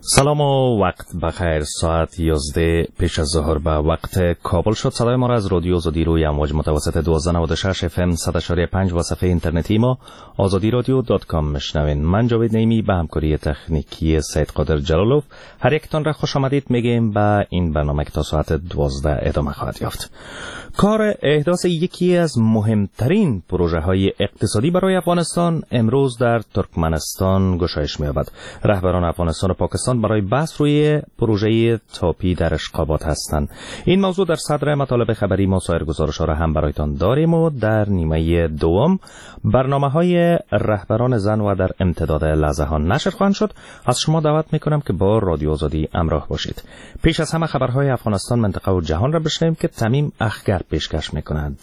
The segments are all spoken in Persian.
سلام و وقت بخیر. ساعت 11 پیش از ظهر به وقت کابل شد. صدای ما را از رادیو آزادی روی امواج متوسط 1296 FM 100.5 و صفحه اینترنتی ما azadiradio.com میشنوین. من جاوید نیمی به همکاری تکنیکی سید قادر جلالوف هر یکتان را خوش آمدید میگیم به این برنامه که تا ساعت 12 ادامه خواهد یافت. کار احداث یکی از مهمترین پروژه های اقتصادی برای افغانستان امروز در ترکمنستان گشایش می‌یابد. رهبران افغانستان و پاکستان برای بحث روی پروژه تاپی در اشقابات هستند. این موضوع در صدر مطالب خبری ما. سایر گزارش‌ها را هم برایتان داریم و در نیمه دوم برنامه‌های رهبران زن و در امتداد لحظه ها نشر خواهند شد. از شما دعوت می‌کنم که با رادیو آزادی همراه باشید. پیش از همه خبرهای افغانستان، منطقه و جهان را بشنویم که تمیم اخگر پیشکش می‌کند.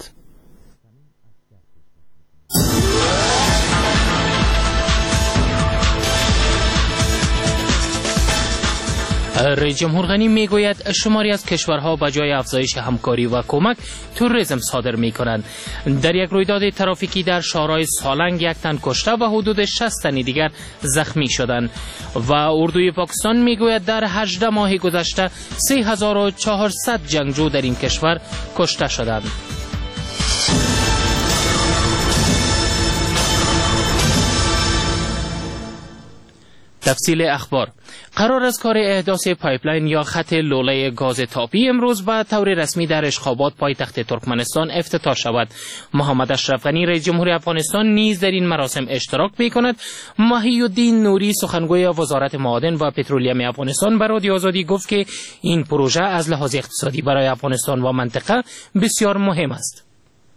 رئیس جمهور غنی میگوید شماری از کشورها به جای افزایش همکاری و کمک توریسم صادر میکنند. در یک رویداد ترافیکی در شهرهای سالنگ یک تن کشته و حدود 60 تن دیگر زخمی شدند و اردوی پاکستان میگوید در 18 ماه گذشته 3400 جنگجو در این کشور کشته شدند. تفصیل اخبار. قرار است کار احداث پایپلاین یا خط لوله گاز تاپی امروز به طور رسمی در اشقابات پایتخت ترکمنستان افتتاح شود. محمد اشرف غنی رئیس جمهور افغانستان نیز در این مراسم اشتراک می‌کند. محی الدین نوری سخنگوی وزارت معادن و پترولیوم افغانستان به رادیو آزادی گفت که این پروژه از لحاظ اقتصادی برای افغانستان و منطقه بسیار مهم است.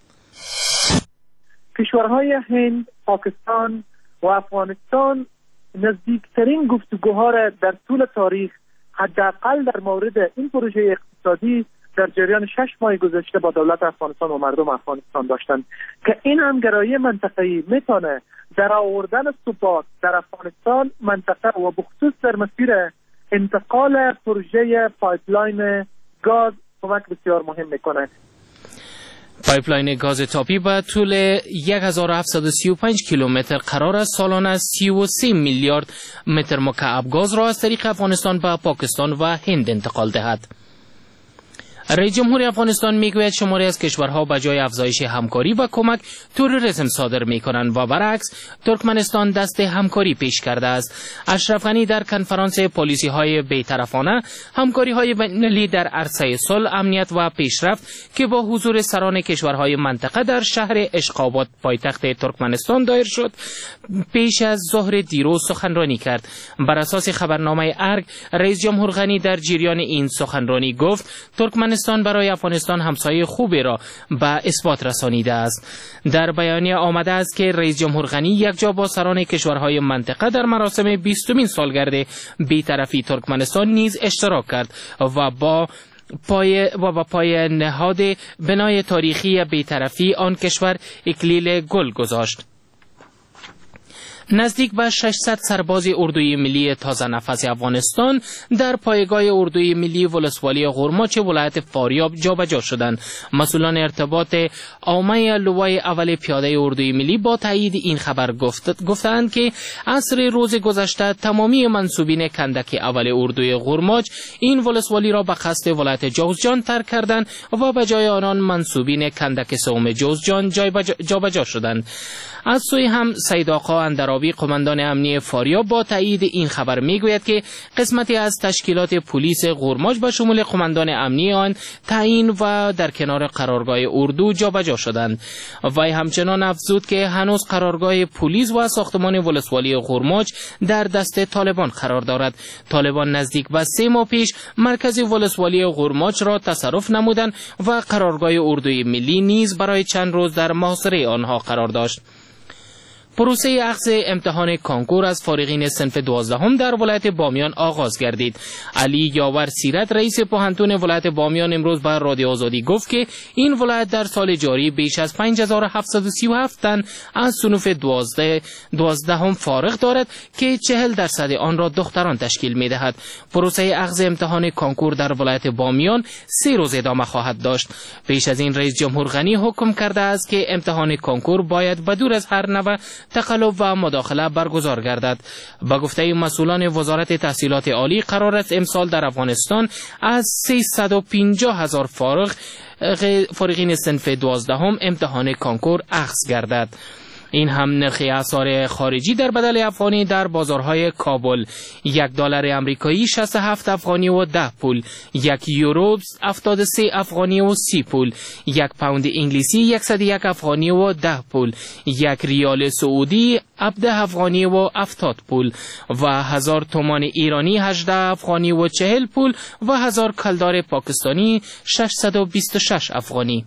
کشورهای هند، پاکستان و افغانستان نزدیکترین گفتگوها را در طول تاریخ حداقل در مورد این پروژه اقتصادی در جریان 6 ماه گذشته با دولت افغانستان و مردم افغانستان داشتند که این همگرایی منطقه‌ای میتونه در آوردن ثبات در افغانستان منطقه و بخصوص در مسیر انتقال پروژه پایپلاین گاز کمک بسیار مهم میکنه. پایپلاین گاز تاپی با طول 1735 کیلومتر قرار است سالانه 33 میلیارد متر مکعب گاز را از طریق افغانستان به پاکستان و هند انتقال دهد. رئیس جمهور افغانستان میگوید شماری از کشورها به جای افزایش همکاری و کمک توریسم صادر میکنند و برعکس ترکمنستان دست همکاری پیش کرده است. اشرف غنی در کنفرانس پالیسی های بی‌طرفانه همکاری های بین‌المللی در عرصه صلح، امنیت و پیشرفت که با حضور سران کشورهای منطقه در شهر اشقابات پایتخت ترکمنستان دایر شد پیش از ظهر دیروز سخنرانی کرد. بر اساس خبرنامه ارگ رئیس جمهور غنی در جریان این سخنرانی گفت ترکمنستان برای افغانستان همسایه خوبی را به اثبات رسانیده است. در بیانیه آمده است که رئیس جمهور غنی یکجا با سران کشورهای منطقه در مراسم 20مین سالگرد بی‌طرفی ترکمنستان نیز اشتراک کرد و با پای نهاد بنای تاریخی بی‌طرفی آن کشور اکلیل گل گذاشت. نزدیک به 600 سرباز اردوی ملی تازه نفس افغانستان در پایگاه اردوی ملی ولسوالی غرماچ ولایت فاریاب جابجا شدند. مسئولان ارتباط عامه لوای اول پیاده اردوی ملی با تایید این خبر گفتند که عصر روز گذشته تمامی منصوبین کندک اول اردوی غرماچ این ولسوالی را به قصد ولایت جوزجان ترک کردند و به جای آنان منصوبین کندک سوم جوزجان جابجا شدند. از سوی هم سید آقا اندرابی قماندان امنی فاریاب با تایید این خبر میگوید که قسمتی از تشکیلات پلیس غرماچ به شمول قماندان امنی آن تعیین و در کنار قرارگاه اردو جابجا شدند. وی همچنان افزود که هنوز قرارگاه پلیس و ساختمان ولسوالی غرماچ در دست طالبان قرار دارد. طالبان نزدیک به 3 ماه پیش مرکز ولسوالی غرماچ را تصرف نمودند و قرارگاه اردوی ملی نیز برای چند روز در محاصره آنها قرار داشت. پروسه اخذ امتحان کانکور از فارغین صنف 12 در ولایت بامیان آغاز گردید. علی یاور سیرت رئیس پوهنتون ولایت بامیان امروز به رادیو آزادی گفت که این ولایت در سال جاری بیش از 5737 تن از صنف 12 فارغ دارد که 40% آن را دختران تشکیل می‌دهد. پروسه اخذ امتحان کانکور در ولایت بامیان 3 روز ادامه خواهد داشت. پیش از این رئیس جمهور غنی حکم کرده است که امتحان کانکور باید بدور از هر نوع تقلب و مداخله برگزار گردد. با گفته مسئولان وزارت تحصیلات عالی، قرار است امسال در افغانستان از 350,000 فارغین صنف 12 امتحان کانکور اخذ گردد. این هم نرخ اسعار خارجی در بدل افغانی در بازارهای کابل: $1 آمریکایی 67 افغانی و 10 پول، €1 73 افغانی و 30 پول، £1 انگلیسی 101 افغانی و 10 پول، $1 سعودی 17 افغانی و 70 پول و 1000 تومان ایرانی 18 افغانی و 40 پول و 1000 کلدار پاکستانی 626 افغانی.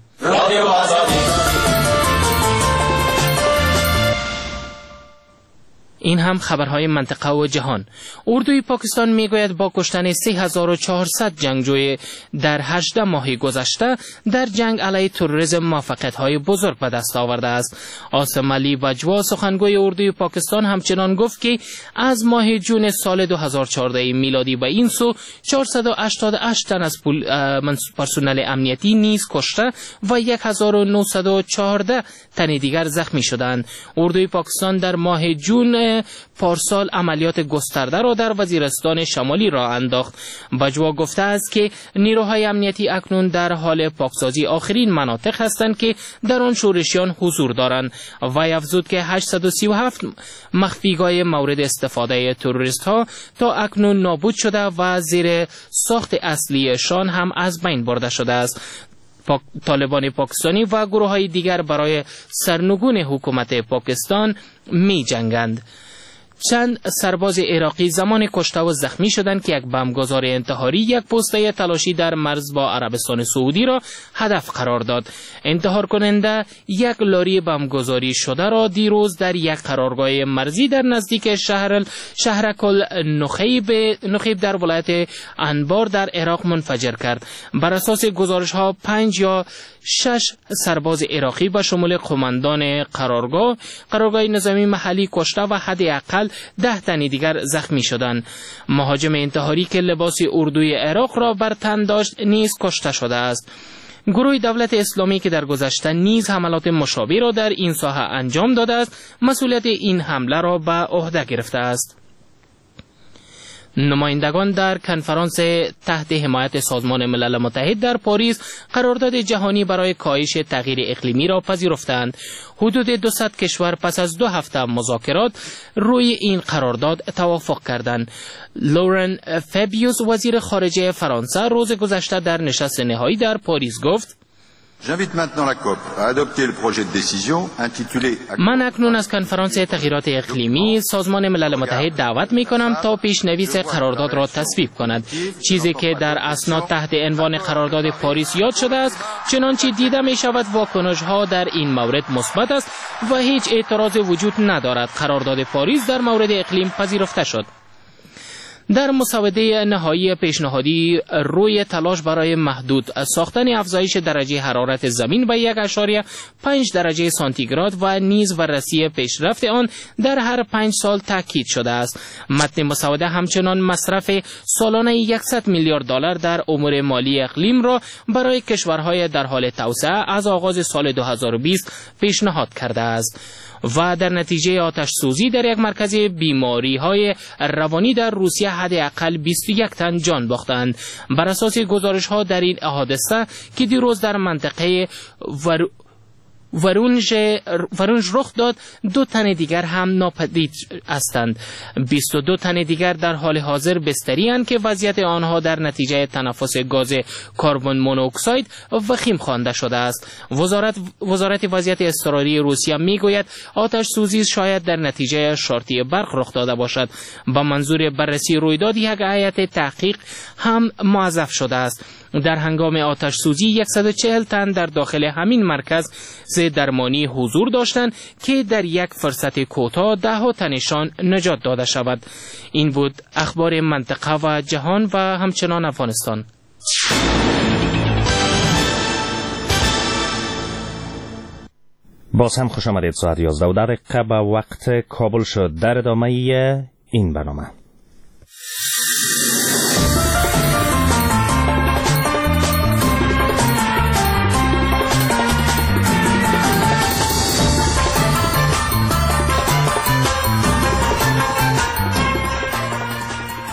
این هم خبرهای منطقه و جهان. اردوی پاکستان میگوید با کشتن 3400 جنگجوی در 18 ماه گذشته در جنگ علیه تروریسم موفقیت‌های بزرگ به دست آورده است. عاصم علی بجوا، سخنگوی اردوی پاکستان، همچنان گفت که از ماه جون سال 2014 میلادی به این سو 488 تن از پرسنل امنیتی نیز کشته و 1914 تن دیگر زخمی شدند. اردوی پاکستان در ماه جون پارسال عملیات گسترده را در وزیرستان شمالی راه انداخت. بجوا گفته است که نیروهای امنیتی اکنون در حال پاکسازی آخرین مناطق هستند که در آن شورشیان حضور دارند و افزود که 837 مخفیگاه مورد استفاده تروریست ها تا اکنون نابود شده و زیر ساخت اصلیشان هم از بین برده شده است. طالبان پاکستانی و گروه های دیگر برای سرنگون حکومت پاکستان می جنگند. چند سرباز عراقی زمان کشته و زخمی شدند که یک بمبگذار انتحاری یک پوسته تلاشی در مرز با عربستان سعودی را هدف قرار داد. انتحار کننده یک لاری بمبگذاری شده را دیروز در یک قرارگاه مرزی در نزدیک شهرکل نخیب در ولایت انبار در عراق منفجر کرد. بر اساس گزارش ها 5 یا 6 سرباز عراقی به شمول قماندان قرارگاه نظامی محلی کشته و حداقل 10 تن دیگر زخمی شدند. مهاجم انتحاری که لباس اردوی عراق را بر تن داشت نیز کشته شده است. گروه دولت اسلامی که در گذشته نیز حملات مشابه را در این ساحه انجام داده است، مسئولیت این حمله را به عهده گرفته است. نمایندگان در کنفرانس تحت حمایت سازمان ملل متحد در پاریس قرارداد جهانی برای کاهش تغییر اقلیمی را پذیرفتند. حدود 200 کشور پس از 2 هفته مذاکرات روی این قرارداد توافق کردند. لورن فابیوس، وزیر خارجه فرانسه، روز گذشته در نشست نهایی در پاریس گفت: من اکنون از کنفرانس تغییرات اقلیمی سازمان ملل متحد دعوت می کنم تا پیشنویس قرارداد را تصویب کند. چیزی که در اسناد تحت عنوان قرارداد پاریس یاد شده است، چنانچه دیده می شود واکنش ها در این مورد مثبت است و هیچ اعتراض وجود ندارد. قرارداد پاریس در مورد اقلیم پذیرفته شد. در مسوده نهایی پیشنهادی روی تلاش برای محدود ساختن افزایش درجه حرارت زمین به 1.5 درجه سانتیگراد و نیز بررسی پیشرفت آن در هر 5 سال تاکید شده است. متن مسوده همچنان مصرف سالانه $100 میلیارد در امور مالی اقلیم را برای کشورهای در حال توسعه از آغاز سال 2020 پیشنهاد کرده است و در نتیجه آتش سوزی در یک مرکز بیماری‌های روانی در روسیه حداقل 21 تن جان باختند. بر اساس گزارش‌ها در این حادثه که دیروز در منطقه ورونژ رخ داد، 2 تن دیگر هم ناپدید هستند. 22 تن دیگر در حال حاضر بستری اند که وضعیت آنها در نتیجه تنفس گاز کربن مونوکساید وخیم خوانده شده است. وزارت وضعیت اضطراری روسیه میگوید آتش سوزی شاید در نتیجه شارتی برق رخ داده باشد. با منظور بررسی رویداد یک هیئت تحقیق هم موظف شده است. در هنگام آتش سوزی 140 تن در داخل همین مرکز درمانی حضور داشتند که در یک فرصت کوتاه 10 تنشان نجات داده شود. این بود اخبار منطقه و جهان و همچنان افغانستان. باز هم خوش آمدید. ساعت 11:10 به وقت کابل شد. در ادامه این برنامه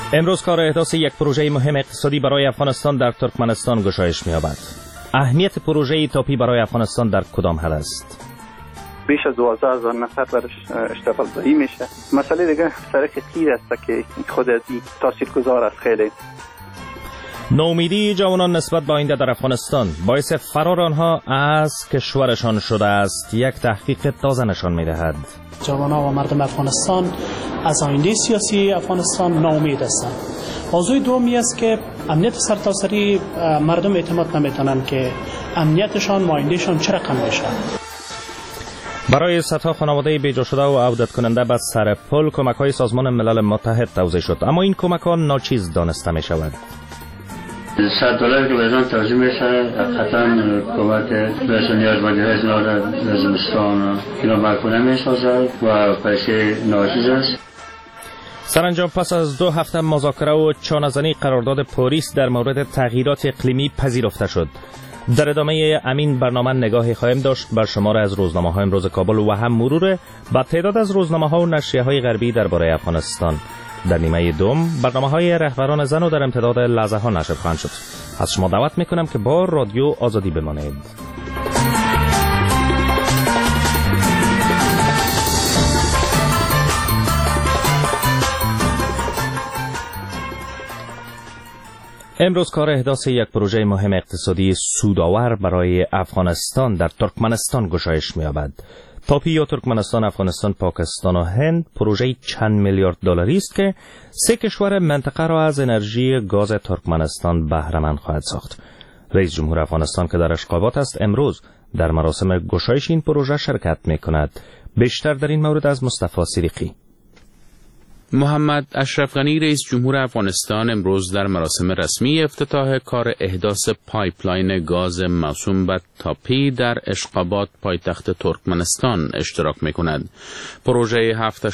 امروز کار احداث یک پروژه مهم اقتصادی برای افغانستان در ترکمنستان گشایش می‌یابد. اهمیت پروژه تاپی برای افغانستان در کدام حد است؟ بیش از 12,000 نفر برش اشتغال زایی میشه. مسئله دیگه سرک قیر است که خود از این تاثیرگذار است. خیلی نومیدی جوانان نسبت به آینده در افغانستان باعث فرار آنها از کشورشان شده است. یک تحقیق تازه نشان می‌دهد جوانان و مردم افغانستان از آینده سیاسی افغانستان ناامید هستند. موضوع دومی است که امنیت سرتاسری مردم اعتماد نمی‌کنند که امنیتشان و آیندهشان چه رقم میشه. برای صدها خانواده بیجا شده و عودت کننده به سر پل کمک‌های سازمان ملل متحد توزیع شد، اما این کمک‌ها ناچیز دانسته می‌شود. $100 که بهشان توزیع میشه، قطعا کمک به نیازمندی‌های اینا در زمستان اینا برکنه می‌سازد و پیسه ناچیز است. سرانجام پس از 2 هفته مذاکره و چانه‌زنی قرارداد پاریس در مورد تغییرات اقلیمی پذیرفته شد. در ادامه امین برنامه نگاهی خواهیم داشت بر شمار از روزنامه‌های امروز کابل و هم مرور با تعداد از روزنامه‌ها و نشریه‌های غربی درباره افغانستان. در نیمه دوم برنامه‌های رهبران زن و در امتداد لحظه‌ها نشر خواهند شد. از شما دعوت می‌کنم که با رادیو آزادی بمانید. امروز کار احداث یک پروژه مهم اقتصادی سودآور برای افغانستان در ترکمنستان گشایش می‌یابد. تاپی یا ترکمنستان، افغانستان، پاکستان و هند پروژه چند میلیارد دلاری است که 3 کشور منطقه را از انرژی گاز ترکمنستان بهره مند خواهد ساخت. رئیس جمهور افغانستان که در اشغابات است امروز در مراسم گشایش این پروژه شرکت می‌کند. بیشتر در این مورد از مصطفی صدیقی. محمد اشرف غنی رئیس جمهور افغانستان امروز در مراسم رسمی افتتاح کار احداث پایپلاین گاز موسوم به تاپی در اشغابات پایتخت ترکمنستان اشتراک می‌کند. پروژه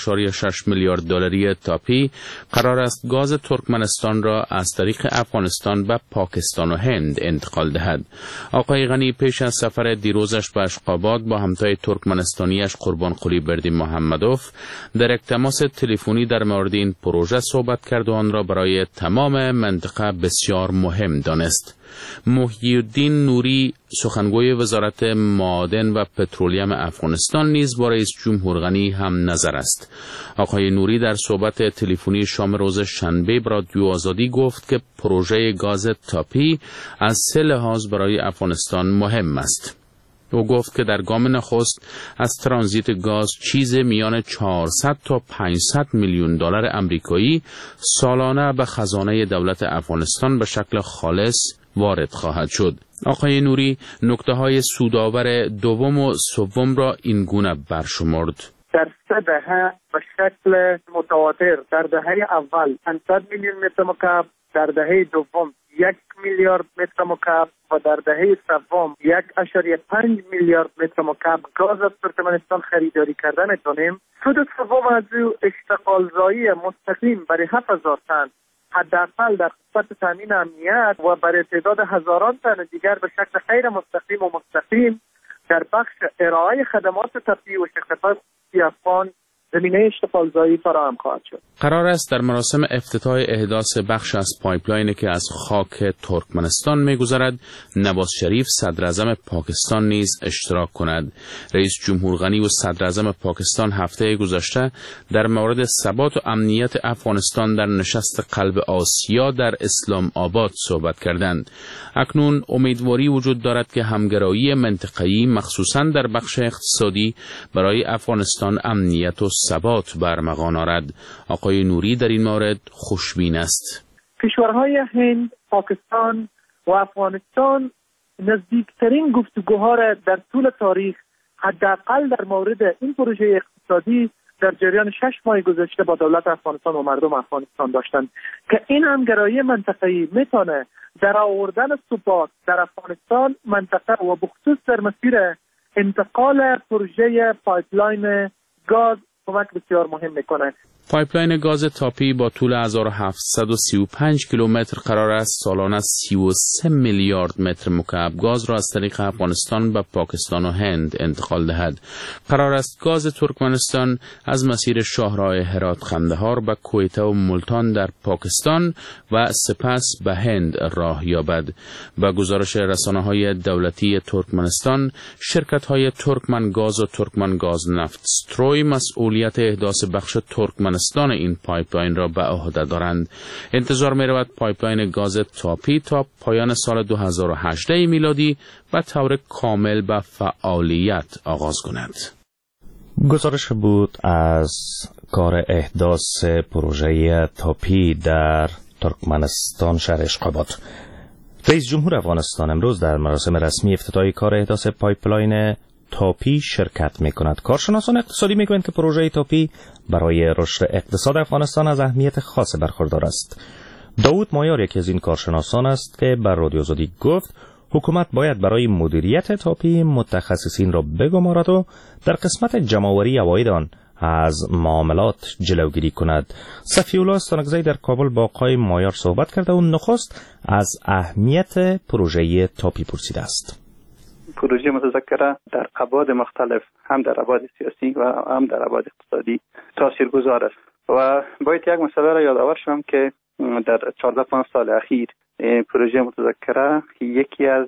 7.6 میلیارد دلاری تاپی قرار است گاز ترکمنستان را از طریق افغانستان به پاکستان و هند انتقال دهد. آقای غنی پیش از سفر دیروزش به اشغابات با همتای ترکمنستانیش قربان قلی بردی محمدوف در یک تماس تلفنی در مورد این پروژه صحبت کرد و آن را برای تمام منطقه بسیار مهم دانست. محی الدین نوری سخنگوی وزارت معادن و پترولیم افغانستان نیز با رئیس جمهور غنی هم نظر است. آقای نوری در صحبت تلفنی شام روز شنبه با رادیو آزادی گفت که پروژه گاز تاپی از 3 لحاظ برای افغانستان مهم است. او گفت که در گام نخست از ترانزیت گاز چیز میان 400 تا 500 میلیون دلار آمریکایی سالانه به خزانه دولت افغانستان به شکل خالص وارد خواهد شد. آقای نوری نکته‌های سودآور دوم و سوم را این گونه برشمرد. در 3 دهه به شکل متواتر در دهه اول 500 میلیون متر مکعب، در دهه دوم 1 میلیارد متر مکعب و در دهه سوم 1.5 میلیارد متر مکعب گاز از ترکمنستان خریداری کرده میتونیم. سود سوم از او اشتغال زایی مستقیم برای 7000 تن حداقل در قسمت تامین امنیت و برای تعداد هزاران تن دیگر به شکل غیر مستقیم و مستقیم در بخش ارائه خدمات طبی و شرکت‌های افغان زمینه اشتغال زایی فراهم خواهد شد. قرار است در مراسم افتتاح احداث بخش از پایپلاینی که از خاک ترکمنستان می‌گذرد نواز شریف صدر اعظم پاکستان نیز اشتراک کند. رئیس جمهور غنی و صدر اعظم پاکستان هفته گذشته در مورد ثبات و امنیت افغانستان در نشست قلب آسیا در اسلام آباد صحبت کردند. اکنون امیدواری وجود دارد که همگرایی منطقه‌ای مخصوصاً در بخش اقتصادی برای افغانستان امنیت و ثبات برمغان آرد. آقای نوری در این مورد خوشبین است. کشورهای هند، پاکستان و افغانستان نزدیکترین گفتگوها را در طول تاریخ حداقل در مورد این پروژه اقتصادی در جریان 6 ماه گذشته با دولت افغانستان و مردم افغانستان داشتند که این همگرایی منطقه‌ای میتونه در آوردن ثبات در افغانستان منطقه و بخصوص در مسیر انتقال پروژه پایپلاین گاز کمک بسیار مهم میکنه. پایپلاین گاز تاپی با طول 1735 کیلومتر قرار است سالانه 33 میلیارد متر مکعب گاز را از طریق افغانستان به پاکستان و هند انتقال دهد. قرار است گاز ترکمنستان از مسیر شاهراه هرات قندهار به کویته و ملتان در پاکستان و سپس به هند راه یابد. با گزارش رسانه‌های دولتی ترکمنستان، شرکت‌های ترکمن گاز و ترکمن گاز نفت استروی مسئولیت احداث بخش ترکمنستان این پایپلاین را به عهده دارند. انتظار می‌رود پایپلاین گاز تاپی تا پایان سال 2018 میلادی به طور کامل به فعالیت آغاز کند. گزارش بود از کار احداث پروژه تاپی در ترکمنستان شهر اشقابات. رئیس جمهور افغانستان امروز در مراسم رسمی افتتاحی کار احداث پایپلاین تاپی شرکت می‌کند. کارشناسان اقتصادی می‌گویند که پروژه تاپی برای رشد اقتصاد افغانستان از اهمیت خاص برخوردار است. داوود مایار یکی از این کارشناسان است که بر رادیو آزادی گفت حکومت باید برای مدیریت تاپی متخصصین را بگمارد و در قسمت جمع‌آوری عواید آن از معاملات جلوگیری کند. صفی‌الله استانکزی در کابل با آقای مایار صحبت کرده و نخست از اهمیت پروژه تاپی پرسیده است. پروژه متذکره در ابعاد مختلف، هم در ابعاد سیاسی و هم در ابعاد اقتصادی تاثیرگذار است و باید یک مسئله را یادآور شوم که در 14-15 سال اخیر پروژه متذکره یکی از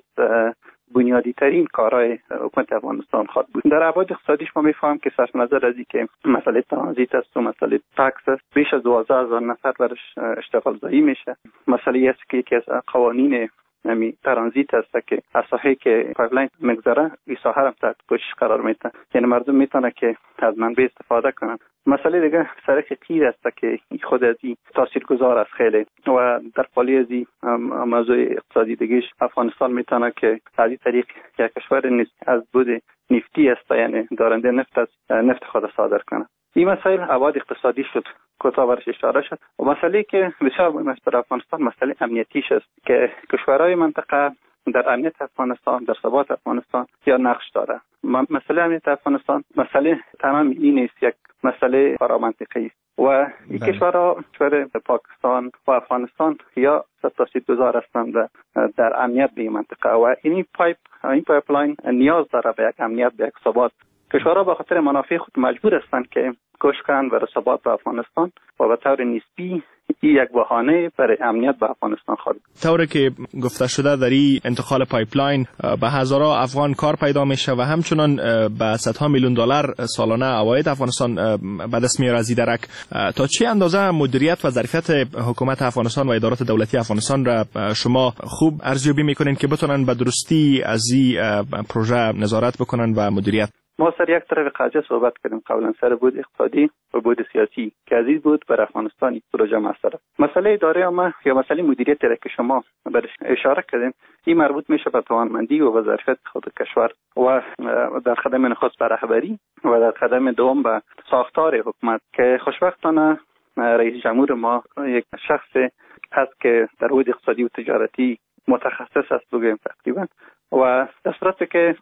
بنیادی ترین کارهای حکومت افغانستان خواهد بود. در ابعاد اقتصادیش ما میفهمیم که صرف نظر از اینکه مسئله ترانزیت است و مسئله تکس است، بیش از 12,000 نفر برش اشتغال زایی میشه. مسئله است که یکی از قوانین ترانزیت است که از ساحه که پایپلاین میگذره این ساحه هم تحت پوشش قرار میده، یعنی مردم میتونه که از منبع استفاده کنن. مسئله دیگه سرک قیر است که خود از این تاثیرگذار است خیلی و در پالی از این موضوع اقتصادی دیگهش افغانستان میتونه که از این طریق یک کشور از بود نفتی است، یعنی دارنده نفت خود صادر کنه. این مسائل ابعاد اقتصادی شد، کوتاه برش اشاره شد. و مسئله که بسیار مهم است در افغانستان مسئله امنیتیش است که کشورهای منطقه در امنیت افغانستان، در ثبات افغانستان یا نقش داره. مسئله امنیت افغانستان مسئله تمام این نیست، یک مسئله فرامنطقی است و این کشورها، کشور پاکستان و افغانستان یا تاثیرگذار هستند در امنیت به این منطقه و این پایپلاین نیاز داره به یک امنیت، به یک ثبات. کشورها به خاطر منافع خود مجبور هستند که کوشش کنند برای ثبات به افغانستان و به طور نسبی یک بهانه برای امنیت به افغانستان خواهد. طوری که گفته شده در این انتقال پایپلاین به هزارها افغان کار پیدا میشه و همچنان به صدها میلیون دلار سالانه عواید افغانستان به دست میاره از این درک. تا چه اندازه مدیریت و ظرفیت حکومت افغانستان و ادارات دولتی افغانستان را شما خوب ارزیابی میکنین که بتونن به درستی از این پروژه نظارت بکنن و مدیریت؟ ما سر یک طرف قضیه صحبت کردیم قبلا، سر بود اقتصادی و بود سیاسی که عزیز بود بر افغانستان پروژه مسئله. مسئله اداره ما یا مسئله مدیریت را که شما برش اشاره کردین، این مربوط میشه به توانمندی و ظرفیت خود کشور و در خدمت نخست به رهبری و در خدمت دوم به ساختار حکومت که خوشبختانه رئیس جمهور ما یک شخص هست که در بود اقتصادی و تجارتی متخصص است بگویم تقریبا و در صورتی که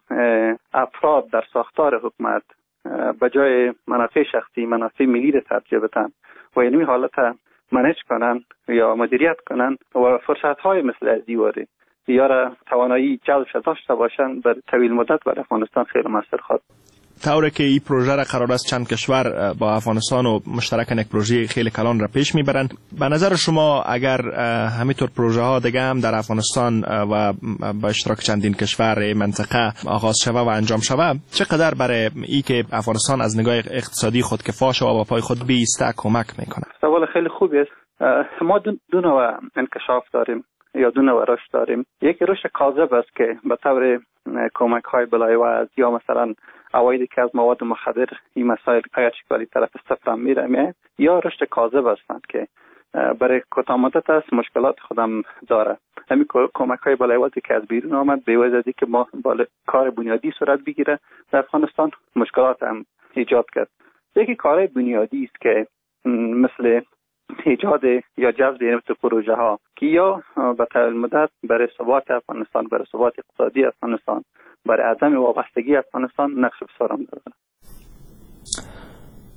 افراد در ساختار حکومت به جای منافع شخصی منافع ملی را ترجیح بدن و اینمی حالت منیج کنن یا مدیریت کنن و فرصت‌های مثل از دیواره یا را توانایی جلب داشته باشن بر طویل مدت بر افغانستان خیلی موثر خواهد. طوری که این پروژه را قرار است چند کشور با افغانستان و مشترکاً یک پروژه خیلی کلان را پیش میبرند، به نظر شما اگر همینطور پروژه ها دیگه هم در افغانستان و با اشتراک چندین کشور منطقه آغاز شوه و انجام شوه، چقدر برای این که افغانستان از نگاه اقتصادی خود کفا شوه و با پای خود بیسته کمک میکنه؟ سوال خیلی خوبی است. ما دو نوع انکشاف داریم یا دو نوع رشد داریم. یکی رشد کاذب است که به طور کمک های بلایوز یا مثلا عوایدی که از مواد مخدر این مسائل اگر چکالی طرف صفر هم میره، یا رشد کاذب هستند که برای کوتاه مدت است مشکلات خودم داره. همین کمک های بلایوزی که از بیرون آمد به وجه که ما کار بنیادی صورت بگیره در افغانستان مشکلات هم ایجاد کرد. یکی کار بنیادی است که مثل ایجاد یا جذب اینوت پروژه ها که یا به طول مدت برای ثبات افغانستان، برای ثبات اقتصادی افغانستان، برای عدم وابستگی افغانستان نقش بسیار دارد.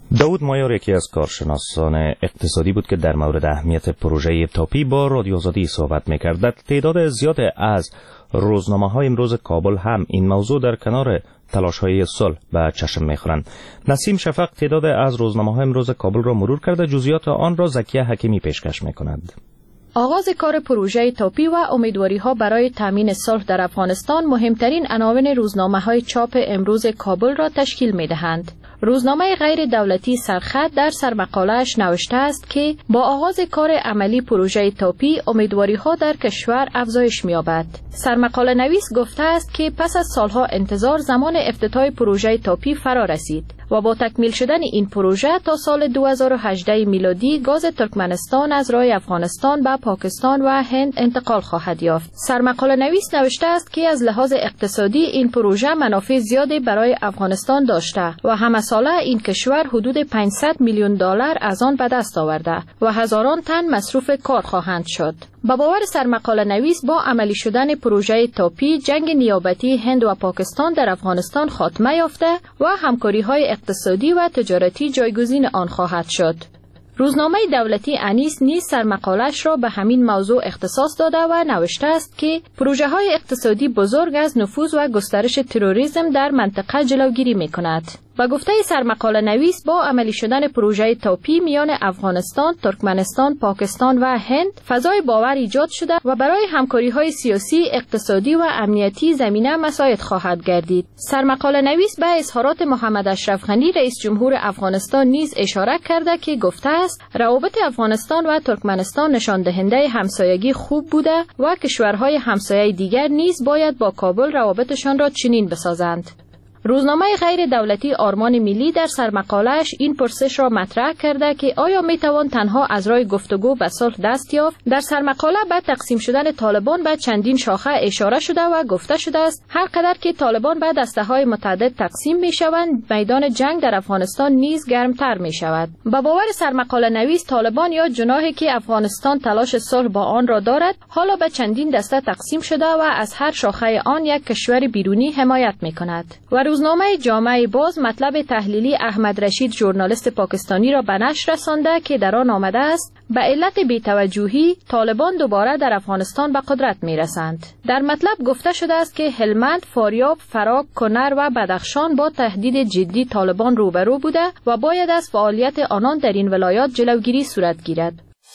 داود مایار یکی از کارشناسان اقتصادی بود که در مورد اهمیت پروژه تاپی با رادیو آزادی صحبت می‌کرد. تعداد زیاد از روزنامه‌های امروز کابل هم این موضوع در کنار تلاش‌های صلح به چشم می‌خورند. نسیم شفق تعداد از روزنامه‌های امروز کابل را مرور کرده، جزئیات آن را زکیه حکیمی پیشکش می‌کند. آغاز کار پروژه تاپی و امیدواری‌ها برای تامین صلح در افغانستان مهمترین عناوین روزنامه‌های چاپ امروز کابل را تشکیل می‌دهند. روزنامه غیر دولتی سرخط در سرمقاله‌اش نوشته است که با آغاز کار عملی پروژه تاپی امیدواری‌ها در کشور افزایش می‌یابد. سرمقاله نویس گفته است که پس از سالها انتظار زمان افتتاح پروژه تاپی فرا رسید و با تکمیل شدن این پروژه تا سال 2018 میلادی گاز ترکمنستان از راه افغانستان به پاکستان و هند انتقال خواهد یافت. سرمقاله نویس نوشته است که از لحاظ اقتصادی این پروژه منافع زیادی برای افغانستان داشته و همه ساله این کشور حدود 500 میلیون دلار از آن به دست آورده و هزاران تن مصروف کار خواهند شد. با باور سرمقاله نویس با عملی شدن پروژه تاپی جنگ نیابتی هند و پاکستان در افغانستان خاتمه یافته و همکاری‌های اقتصادی و تجارتی جایگزین آن خواهد شد. روزنامه دولتی انیس نیز سرمقاله‌اش را به همین موضوع اختصاص داده و نوشته است که پروژه‌های اقتصادی بزرگ از نفوذ و گسترش تروریسم در منطقه جلوگیری می‌کند. و گفته سرمقاله نویس با عملی شدن پروژه تاپی میان افغانستان، ترکمنستان، پاکستان و هند فضای باور ایجاد شده و برای همکاری‌های سیاسی، اقتصادی و امنیتی زمینه مساعد خواهد گردید. سرمقاله نویس به اظهارات محمد اشرف غنی رئیس جمهور افغانستان نیز اشاره کرده که گفته است روابط افغانستان و ترکمنستان نشان دهنده همسایگی خوب بوده و کشورهای همسایه دیگر نیز باید با کابل روابطشان را چنین بسازند. روزنامه غیر دولتی آرمان ملی در سرمقاله‌اش این پرسش را مطرح کرده که آیا میتوان تنها از راه گفتگو به صلح دست یافت؟ در سرمقاله به تقسیم شدن طالبان به چندین شاخه اشاره شده و گفته شده است هر قدر که طالبان به دسته‌های متعدد تقسیم میشوند، میدان جنگ در افغانستان نیز گرمتر میشود. با باور سرمقاله نویس طالبان یا جناحی که افغانستان تلاش صلح با آن را دارد، حالا به چندین دسته تقسیم شده و از هر شاخه آن یک کشور بیرونی حمایت میکند. و روزنامه جامعه باز مطلب تحلیلی احمد رشید ژورنالیست پاکستانی را به نشر رسانده که در آن آمده است به علت بی‌توجهی طالبان دوباره در افغانستان به قدرت می‌رسند. در مطلب گفته شده است که هلمند، فاریاب، فراک، کنر و بدخشان با تهدید جدی طالبان روبرو بوده و باید از فعالیت آنان در این ولایات جلوگیری صورت گیرد.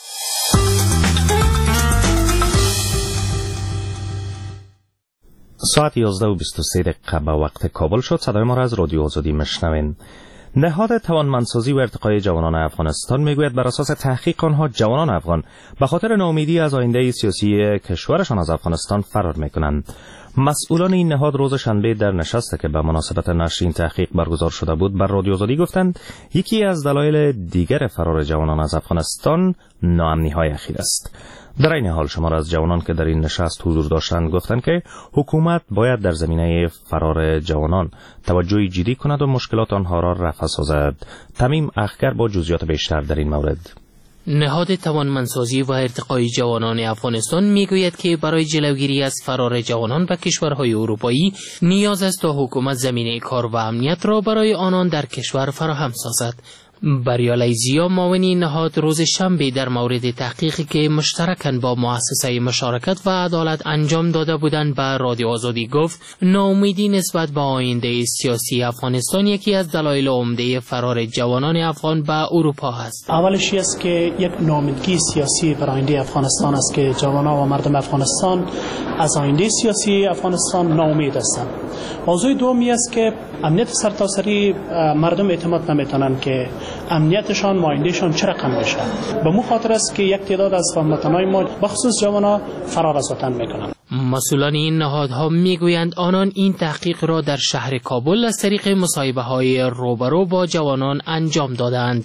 ساعت 11:23 دقیقه به وقت کابل شد. صدای ما را از رادیو آزادی میشنوین. نهاد توانمندسازی و ارتقای جوانان افغانستان میگوید بر اساس تحقیق آنها جوانان افغان به خاطر ناامیدی از آینده سیاسی کشورشان از افغانستان فرار میکنند. مسئولان این نهاد روز شنبه در نشستی که به مناسبت نشر این تحقیق برگزار شده بود بر رادیو آزادی گفتند یکی از دلایل دیگر فرار جوانان از افغانستان ناامنی‌های اخیر است. در این حال شمار از جوانان که در این نشست حضور داشتند گفتند که حکومت باید در زمینه فرار جوانان توجهی جدی کند و مشکلات آنها را رفع سازد. تمیم اخگر با جزئیات بیشتر در این مورد. نهاد توانمندسازی و ارتقای جوانان افغانستان میگوید که برای جلوگیری از فرار جوانان به کشورهای اروپایی نیاز است تا حکومت زمینه کار و امنیت را برای آنان در کشور فراهم سازد. بریالی زیا معاون نهاد روز شنبه در مورد تحقیقی که مشترکاً با مؤسسه مشارکت و عدالت انجام داده بودند به رادیو آزادی گفت ناامیدی نسبت به آینده سیاسی افغانستان یکی از دلایل عمده فرار جوانان افغان به اروپا است. اولش است که یک ناامیدی سیاسی بر آینده افغانستان است که جوانان و مردم افغانستان از آینده سیاسی افغانستان ناامید هستند. موضوع دومی است که امنیت سرتاسری مردم اعتماد نمیتونن که امنیتشان و آیندهشان چه رقم بشه. به مو خاطر است که یک تعداد از هموطنان ما بخصوص جوانان فرار از وطن میکنن. مسئولان این نهادها میگویند آنان این تحقیق را در شهر کابل از طریق مصاحبه‌های روبرو با جوانان انجام دادند.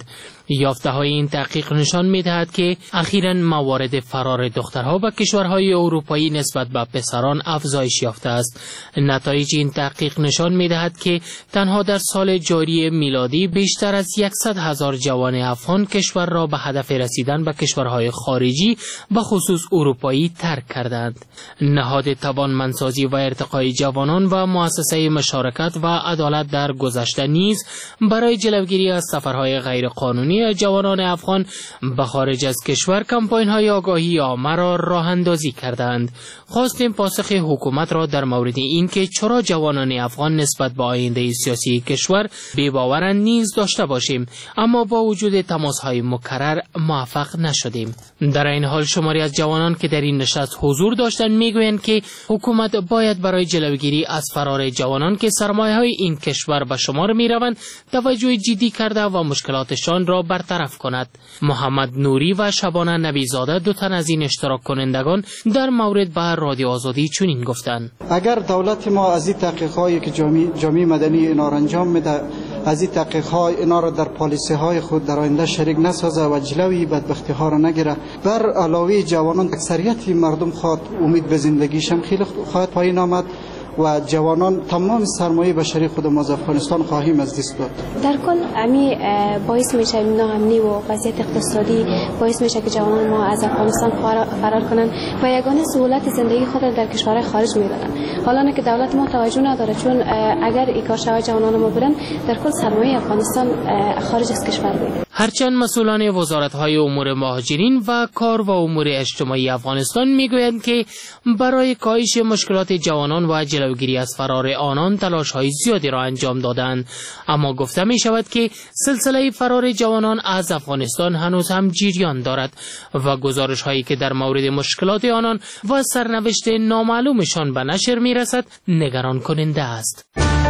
یافته‌های این تحقیق نشان می‌دهد که اخیراً موارد فرار دخترها به کشورهای اروپایی نسبت به پسران افزایش یافته است. نتایج این تحقیق نشان می‌دهد که تنها در سال جاری میلادی بیشتر از 100,000 جوان افغان کشور را به هدف رسیدن به کشورهای خارجی به خصوص اروپایی ترک کردند. نهاد توانمندسازی و ارتقای جوانان و مؤسسه مشارکت و عدالت در گذشته نیز برای جلوگیری از سفرهای غیرقانونی جوانان افغان به خارج از کشور کمپاین‌های آگاهی عامه را راه اندازی کردند. خواستیم پاسخ حکومت را در مورد اینکه چرا جوانان افغان نسبت به آینده سیاسی کشور بی‌باورند نیز داشته باشیم، اما با وجود تماس‌های مکرر موفق نشدیم. در این حال شماری از جوانان که در این نشست حضور داشتند میگویند که حکومت باید برای جلوگیری از فرار جوانان که سرمایه‌های این کشور به شمار می‌روند توجه جدی کرده و مشکلاتشان را برطرف کند. محمد نوری و شبانه نبیزاده دو تن از این اشتراک کنندگان در مورد به رادیو آزادی چنین گفتند: اگر دولت ما از این تحقیقاتی که جامعه مدنی اینا را انجام میده، از این تحقیقات اینا را در پالیسی های خود در آینده شریک نسازه و جلوی بدبختی ها را نگیره، بر علاوه جوانان اکثریت مردم خواهد امید به زندگیشم خیلی خواهد پایین آمد و جوانان تمام سرمایه بشری خود ما از افغانستان خواهیم از دست داد. در کل امی باعث میشه ناامنی و وضعیت اقتصادی باعث میشه که جوانان ما از افغانستان فرار کنند و یگانه سهولت زندگی خود در کشورهای خارج میبرند. حالا نه که دولت ما توجه نداره، چون اگر این کار شود جوانان ما برن در کل سرمایه افغانستان خارج از کشور میره. هرچند مسئولان وزارت‌های امور مهاجرین و کار و امور اجتماعی افغانستان میگویند که برای کاهش مشکلات جوانان و جلوگیری از فرار آنان تلاش‌های زیادی را انجام دادند، اما گفته می‌شود که سلسله فرار جوانان از افغانستان هنوز هم جریان دارد و گزارش‌هایی که در مورد مشکلات آنان و سرنوشت نامعلومشان به نشر می‌رسد نگران کننده است.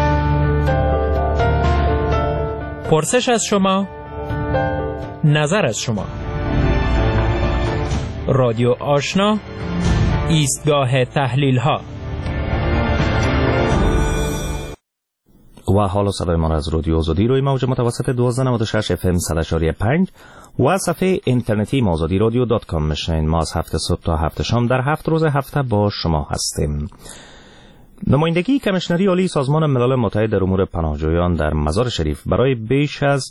پرسش از شما، نظر از شما. رادیو آشنا، ایستگاه تحلیل ها. و حالا صدای ما از رادیو آزادی روی موج متوسط 1296 FM 100.5 و صفحه اینترنتی azadirodio.com میشنید. ما از هفته صبح تا هفته شام در 7 روز هفته با شما هستیم. نمایندگی کمیشنری عالی سازمان ملل متحد در امور پناهجویان در مزار شریف برای بیش از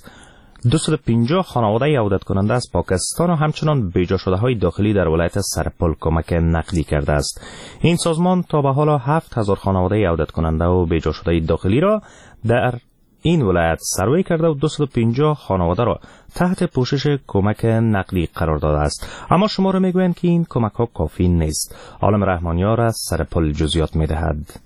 250 خانواده عودت کننده از پاکستان و همچنان بیجا شده های داخلی در ولایت سرپل کمک نقدی کرده است. این سازمان تا به حال 7000 خانواده عودت کننده و بیجا شده داخلی را در این ولایت سروی کرده و 250 خانواده را تحت پوشش کمک نقدی قرار داده است. اما شماره میگویند که این کمک ها کافی نیست. عالم رحمانیار از سرپل جزئیات میدهد.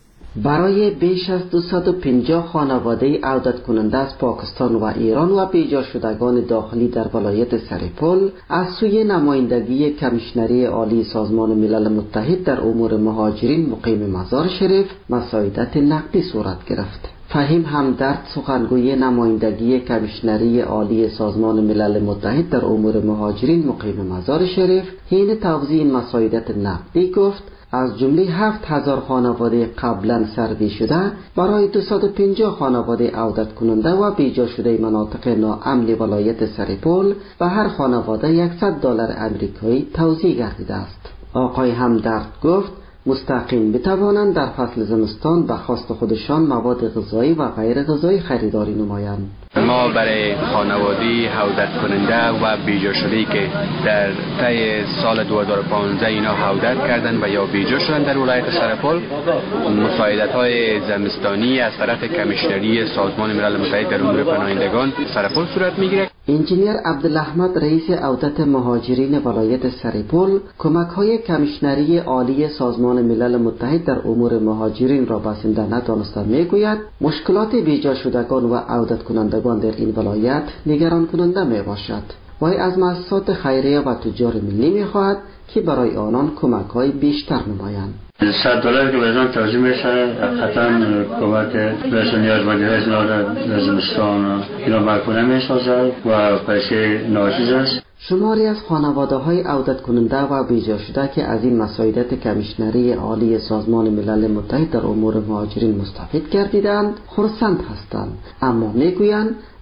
برای بیش از 250 خانواده عودت کننده از پاکستان و ایران و بیجا شدگان داخلی در ولایت سرپل از سوی نمایندگی کمیشنری عالی سازمان ملل متحد در امور مهاجرین مقیم مزار شریف مساعدت نقدی صورت گرفت. فهیم همدرد سخنگوی نمایندگی کمیشنری عالی سازمان ملل متحد در امور مهاجرین مقیم مزار شریف حین توزیع این مساعدت نقدی گفت از جمله 7000 خانواده قبلا سروی شده برای 250 خانواده عودت کننده و بیجا شده مناطق ناامن ولایت سرپل و هر خانواده $100 آمریکایی توزیع گردیده است. آقای همدرد گفت مستقیم بتوانند در فصل زمستان به خواست خودشان مواد غذایی و غیر غذایی خریداری نمایند. ما برای خانواده عودت کننده و بیجا شده‌ای که در طی سال 2015 اینا عودت کردند و یا بیجا شدند در ولایت سرپل مساعدت‌های زمستانی از طرف کمیشنری سازمان ملل متحد در امور پناهندگان سرپل صورت می‌گیرد. انجینیر عبدالاحمد رئیس عودت مهاجرین ولایت سرپل کمک‌های کمیشنری عالی سازمان ملل متحد در امور مهاجرین را بسنده ندانسته میگوید مشکلات بیجا شدگان و عودت کنندگان در این ولایت نگران کننده می باشد. وی از مؤسسات خیریه و تجار ملی می خواهد که برای آنان کمک‌های بیشتر نمایند. $100 که بهشان توزیع میشه قطعا کمک بهشان نیازمندی‌های اینا در زمستان اینا برکنه میسازد و پیسه ناچیز است. شماری از خانواده‌های عودت کننده و بیجا شده که از این مساعدت کمیشنری عالی سازمان ملل متحد در امور مهاجرین مستفید گردیدند خرسند هستند، اما میگویند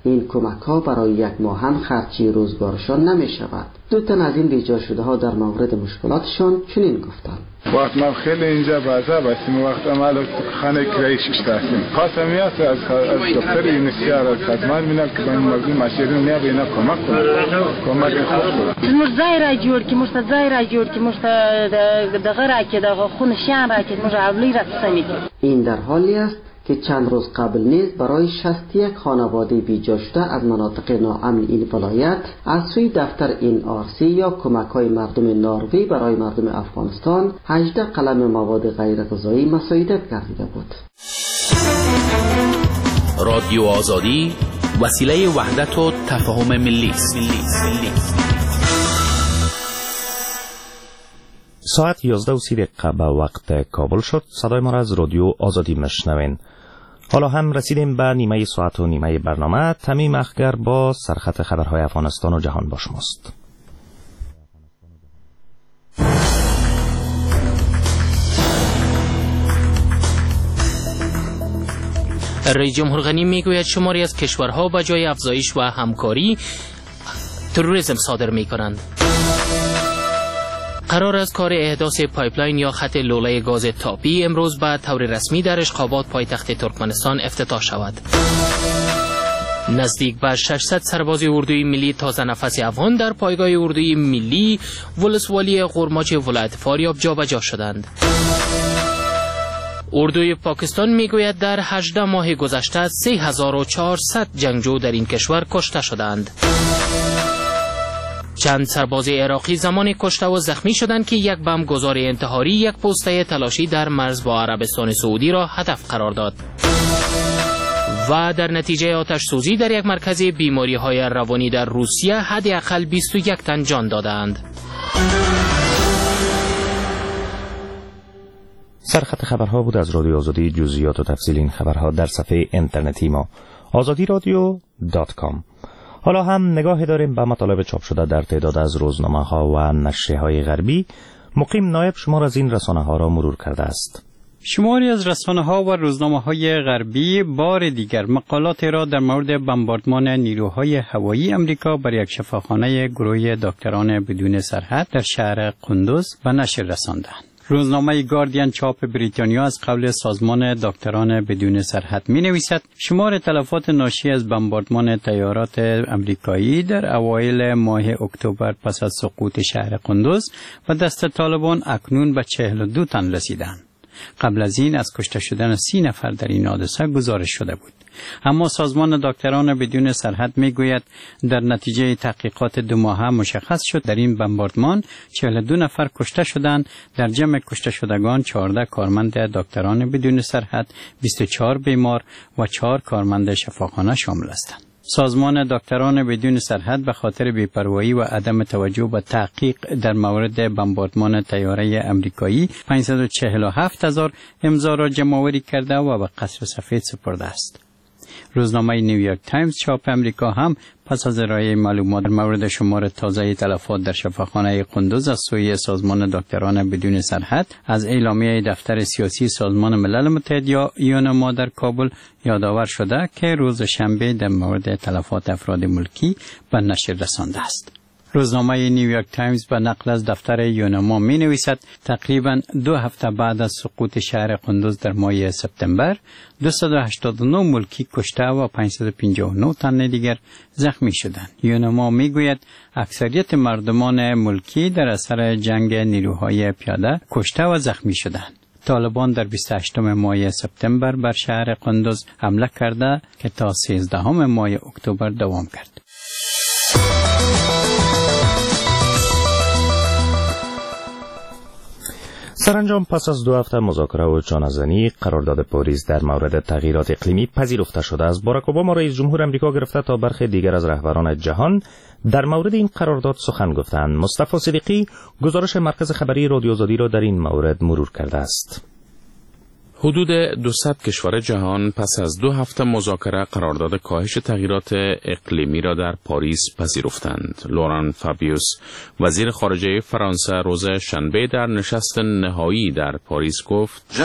این کمک ها برای یک ماه هم خرچی روزگارشان نمی شود. دو تن از این بیجا شده ها در مورد مشکلاتشان چنین گفتند: وقت ما خیلی اینجا بازار بستیم، وقت ما خانه کرایه شدیم. خواستم میاد از دکتر یونسیار از خدمت می‌نم که من مردم مشیرین نیا بینا کمک خوب. مرزای را جور کی مرتضای را جور کی دغه را کی دغه خونشان را کی مجابلی را سمیت. این در حالی است که چند روز قبل نیز برای 61 خانواده بیجا شده از مناطق ناامن این ولایت از سوی دفتر NRC یا کمک‌های مردم نروژ برای مردم افغانستان 18 قلم مواد غیر غذایی مساعدت گردیده بود. رادیو آزادی وسیله وحدت و تفاهم ملی است. ساعت 11:30 به وقت کابل شد. صدای ما را از رادیو آزادی مشنوین. حالا هم رسیدیم به نیمه ساعت و نیمه برنامه. تمیم اخگر با سرخط خبرهای افغانستان و جهان با شماست. رئیس جمهور غنی میگوید شماری از کشورها به جای افزایش و همکاری تروریسم صادر میکنند. قرار است کار احداث پایپلاین یا خط لوله گاز تاپی امروز به طور رسمی در اشقابات پایتخت ترکمنستان افتتاح شود. نزدیک به 600 سرباز اردوی ملی تازه نفس افغان در پایگاه اردوی ملی ولسوالی قرماچ ولایت فاریاب جابجا شدند. اردوی پاکستان میگوید در 18 ماه گذشته 3400 جنگجو در این کشور کشته شدند. چند سرباز عراقی زمانی کشته و زخمی شدند که یک بمب گذار انتحاری یک پوسته تلاشی در مرز با عربستان سعودی را هدف قرار داد. و در نتیجه آتش سوزی در یک مرکز بیماری های روانی در روسیه حداقل 21 تن جان دادند. سرخط خبرها بود از رادیو آزادی. جزئیات و تفصیل این خبرها در صفحه اینترنتی ما azadiradio.com. حالا هم نگاه داریم به مطالب چاپ شده در تعداد از روزنامه‌ها و نشریه‌های غربی. مقیم نایب شمار از این رسانه‌ها را مرور کرده است. شماری از رسانه‌ها و روزنامه‌های غربی بار دیگر مقالات را در مورد بمباردمان نیروهای هوایی امریکا بر یک شفاخانه گروه دکتران بدون سرحد در شهر قندوز به نشر رساندند. روزنامه گاردین چاپ بریتانیا از قول سازمان دکتران بدون سرحد می نویسد شمار تلفات ناشی از بمباردمان طیارات امریکایی در اوایل ماه اکتبر پس از سقوط شهر قندوز و دست طالبان اکنون به 42 تن رسیدند. قبل از این از کشته شدن 30 نفر در این حادثه گزارش شده بود. اما سازمان دکتران بدون سرحد میگوید در نتیجه تحقیقات 2 ماهه مشخص شد در این بمباردمان 42 نفر کشته شدند. در جمع کشته شدگان 14 کارمند دکتران بدون سرحد، 24 بیمار و 4 کارمند شفاخانه شامل هستند. سازمان دکتران بدون سرحد به خاطر بی‌پروایی و عدم توجه به تحقیق در مورد بمباردمان طیاره امریکایی 547,000 امضا را جمع‌آوری کرده و به قصر سفید سپرده است. روزنامه نیویورک تایمز چاپ امریکا هم پس از ارائه معلومات در مورد شمار تازه تلفات در شفاخانه قندوز از سوی سازمان دکتران بدون سرحد از اعلامیه دفتر سیاسی سازمان ملل متحد یا یونما در کابل یادآور شده که روز شنبه در مورد تلفات افراد ملکی به نشر رسانده است. روزنامه نیویورک تایمز به نقل از دفتر یونما می نویسد تقریباً 2 هفته بعد از سقوط شهر قندوز در ماه سپتامبر 289 ملکی کشته و 559 تن دیگر زخمی شدند. یونما می گوید اکثریت مردمان ملکی در اثر جنگ نیروهای پیاده کشته و زخمی شدند. طالبان در 28 ماه سپتامبر بر شهر قندوز حمله کرده که تا 13 ماه اکتبر دوام کرد. سرانجام پس از 2 هفته مذاکره و چانه‌زنی قرارداد پاریس در مورد تغییرات اقلیمی پذیرفته شده است. باراک اوباما رئیس جمهور آمریکا گرفته تا برخی دیگر از رهبران جهان در مورد این قرارداد سخن گفتند. مصطفی صدیقی گزارش مرکز خبری رادیو آزادی را در این مورد مرور کرده است. حدود 200 کشور جهان پس از 2 هفته مذاکره قرارداد کاهش تغییرات اقلیمی را در پاریس پذیرفتند. لوران فابیوس وزیر خارجه فرانسه روز شنبه در نشست نهایی در پاریس گفت: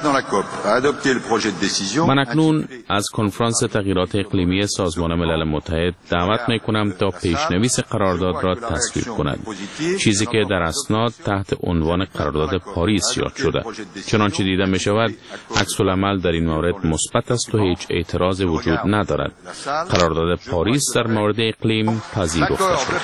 من اکنون از کنفرانس تغییرات اقلیمی سازمان ملل متحد دعوت می‌کنم تا پیشنویس قرارداد را تصویب کند، چیزی که در اسناد تحت عنوان قرارداد پاریس یاد شده. چنانچه دیده می‌شود عکس العمل در این مورد مثبت است و هیچ اعتراض وجود ندارد. قرارداد پاریس در مورد اقلیم پذیرفته شد.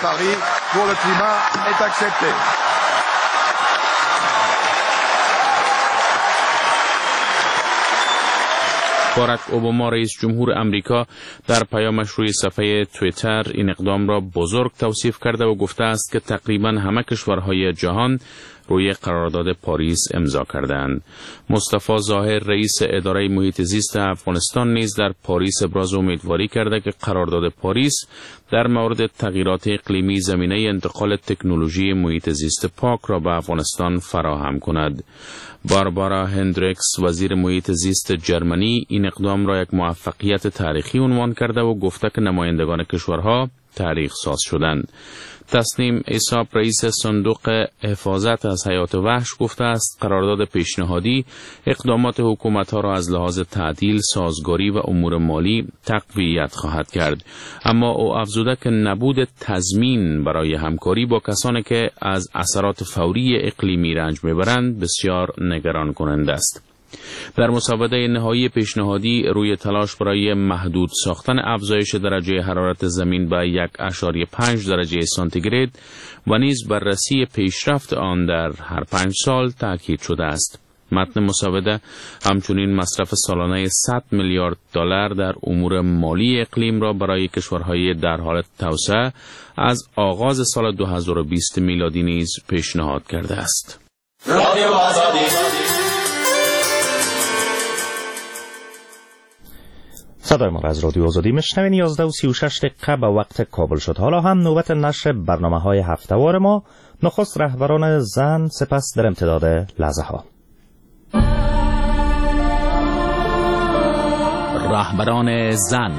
باراک اوباما رئیس جمهور امریکا در پیامش روی صفحه توییتر این اقدام را بزرگ توصیف کرده و گفته است که تقریبا همه کشورهای جهان روی قرارداد پاریس امضا کردند. مصطفی ظاهر رئیس اداره محیط زیست افغانستان نیز در پاریس ابراز امیدواری کرده که قرارداد پاریس در مورد تغییرات اقلیمی زمینه انتقال تکنولوژی محیط زیست پاک را به افغانستان فراهم کند. باربارا هندریکس وزیر محیط زیست جرمنی این اقدام را یک موفقیت تاریخی عنوان کرده و گفته که نمایندگان کشورها تاریخ ساز شدند. تسنیم ایساب رئیس صندوق حفاظت از حیات وحش گفته است قرارداد پیشنهادی اقدامات حکومت‌ها را از لحاظ تعدیل، سازگاری و امور مالی تقویت خواهد کرد. اما او افزوده که نبود تضمین برای همکاری با کسانی که از اثرات فوری اقلیمی رنج میبرند بسیار نگران کننده است. در مسوده نهایی پیشنهادی روی تلاش برای محدود ساختن افزایش درجه حرارت زمین به 1.5 درجه سانتیگراد و نیز بررسی پیشرفت آن در هر 5 سال تاکید شده است. متن مسوده همچنین مصرف سالانه 100 میلیارد دلار در امور مالی اقلیم را برای کشورهای در حال توسعه از آغاز سال 2020 میلادی نیز پیشنهاد کرده است. صدای ما را از رادیو آزادی میشنوین. 11:36 دقیقه به وقت کابل شد. حالا هم نوبت نشر برنامه‌های هفته‌وار ما. نخست رهبران زن، سپس در امتداد لحظه ها. رهبران زن.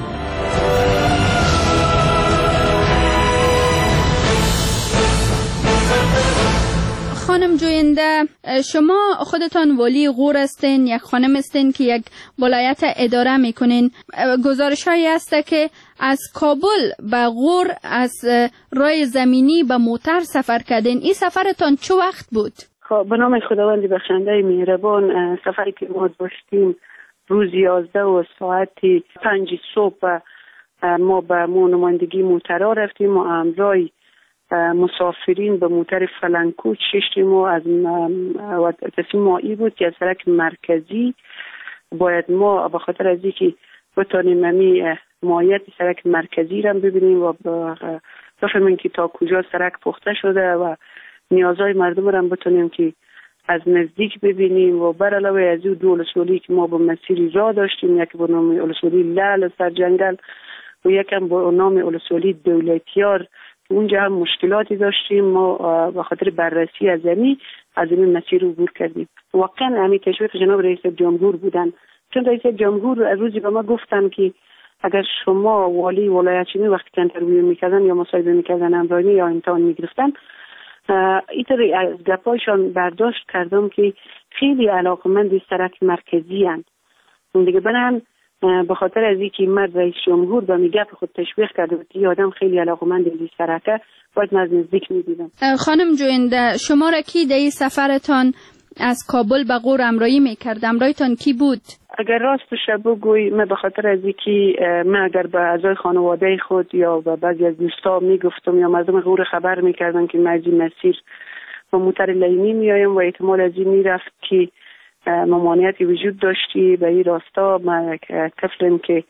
خانم جوینده، شما خودتان والی غور هستین، یک خانم هستین که یک ولایت اداره میکنین. گزارش هایی هست که از کابل به غور از راه زمینی به موتر سفر کردین. این سفرتان چه وقت بود؟ خب به نام خداوند بخشنده مهربان، سفری که ما داشتیم روز 11 و ساعت 5 صبح ما به نمایندگی موترها رفتیم و همراهی مسافرین به موتر فلنکو ششتیم و از تصمیم ما ای بود که از سرک مرکزی باید ما به خاطر از اینکه بتانیم ماهیت سرک مرکزی را ببینیم و بفهمیم که تا کجا سرک پخته شده و نیازهای مردم را بتانیم که از نزدیک ببینیم. و بر علاوه از این 2 ولسوالی که ما به مسیری راه داشتیم، یک به نام ولسوالی لعل سرجنگل و یکم به نام ولسوالی دولتیار، اونجا هم مشکلاتی داشتیم. ما به خاطر بررسی از این مسیر عبور کردیم. واقعا همین تشویق جناب رئیس جمهور بودن، چون رئیس جمهور روزی به ما گفتن که اگر شما والی ولایت چینی وقتی که اینترویو میکردن یا مصاحبه میکردن امرانی یا امتحان میگرفتن، اینطوری از گپایشان برداشت کردم که خیلی علاقمند سرک مرکزی هستند. اون دیگه برن به خاطر از اینکه مرد رئیس جمهور به میگه خود تشویق کرده بود که آدم خیلی علاقمند این سرکه، باید از نزدیک میدیدم. خانم جوینده، شما را کی در این سفرتان از کابل به غور همراهی میکرد؟ همراهیتان کی بود؟ اگر راستش بگوی، من به خاطر از اینکه من اگر به اعضای خانواده خود یا به بعضی از دوستا میگفتم یا مردم غور خبر میکردن که من از این مسیر با موتر لینی میایم و احتمال از این میرفت که ممانعتی وجود داشتی به این راستا، من طفلم که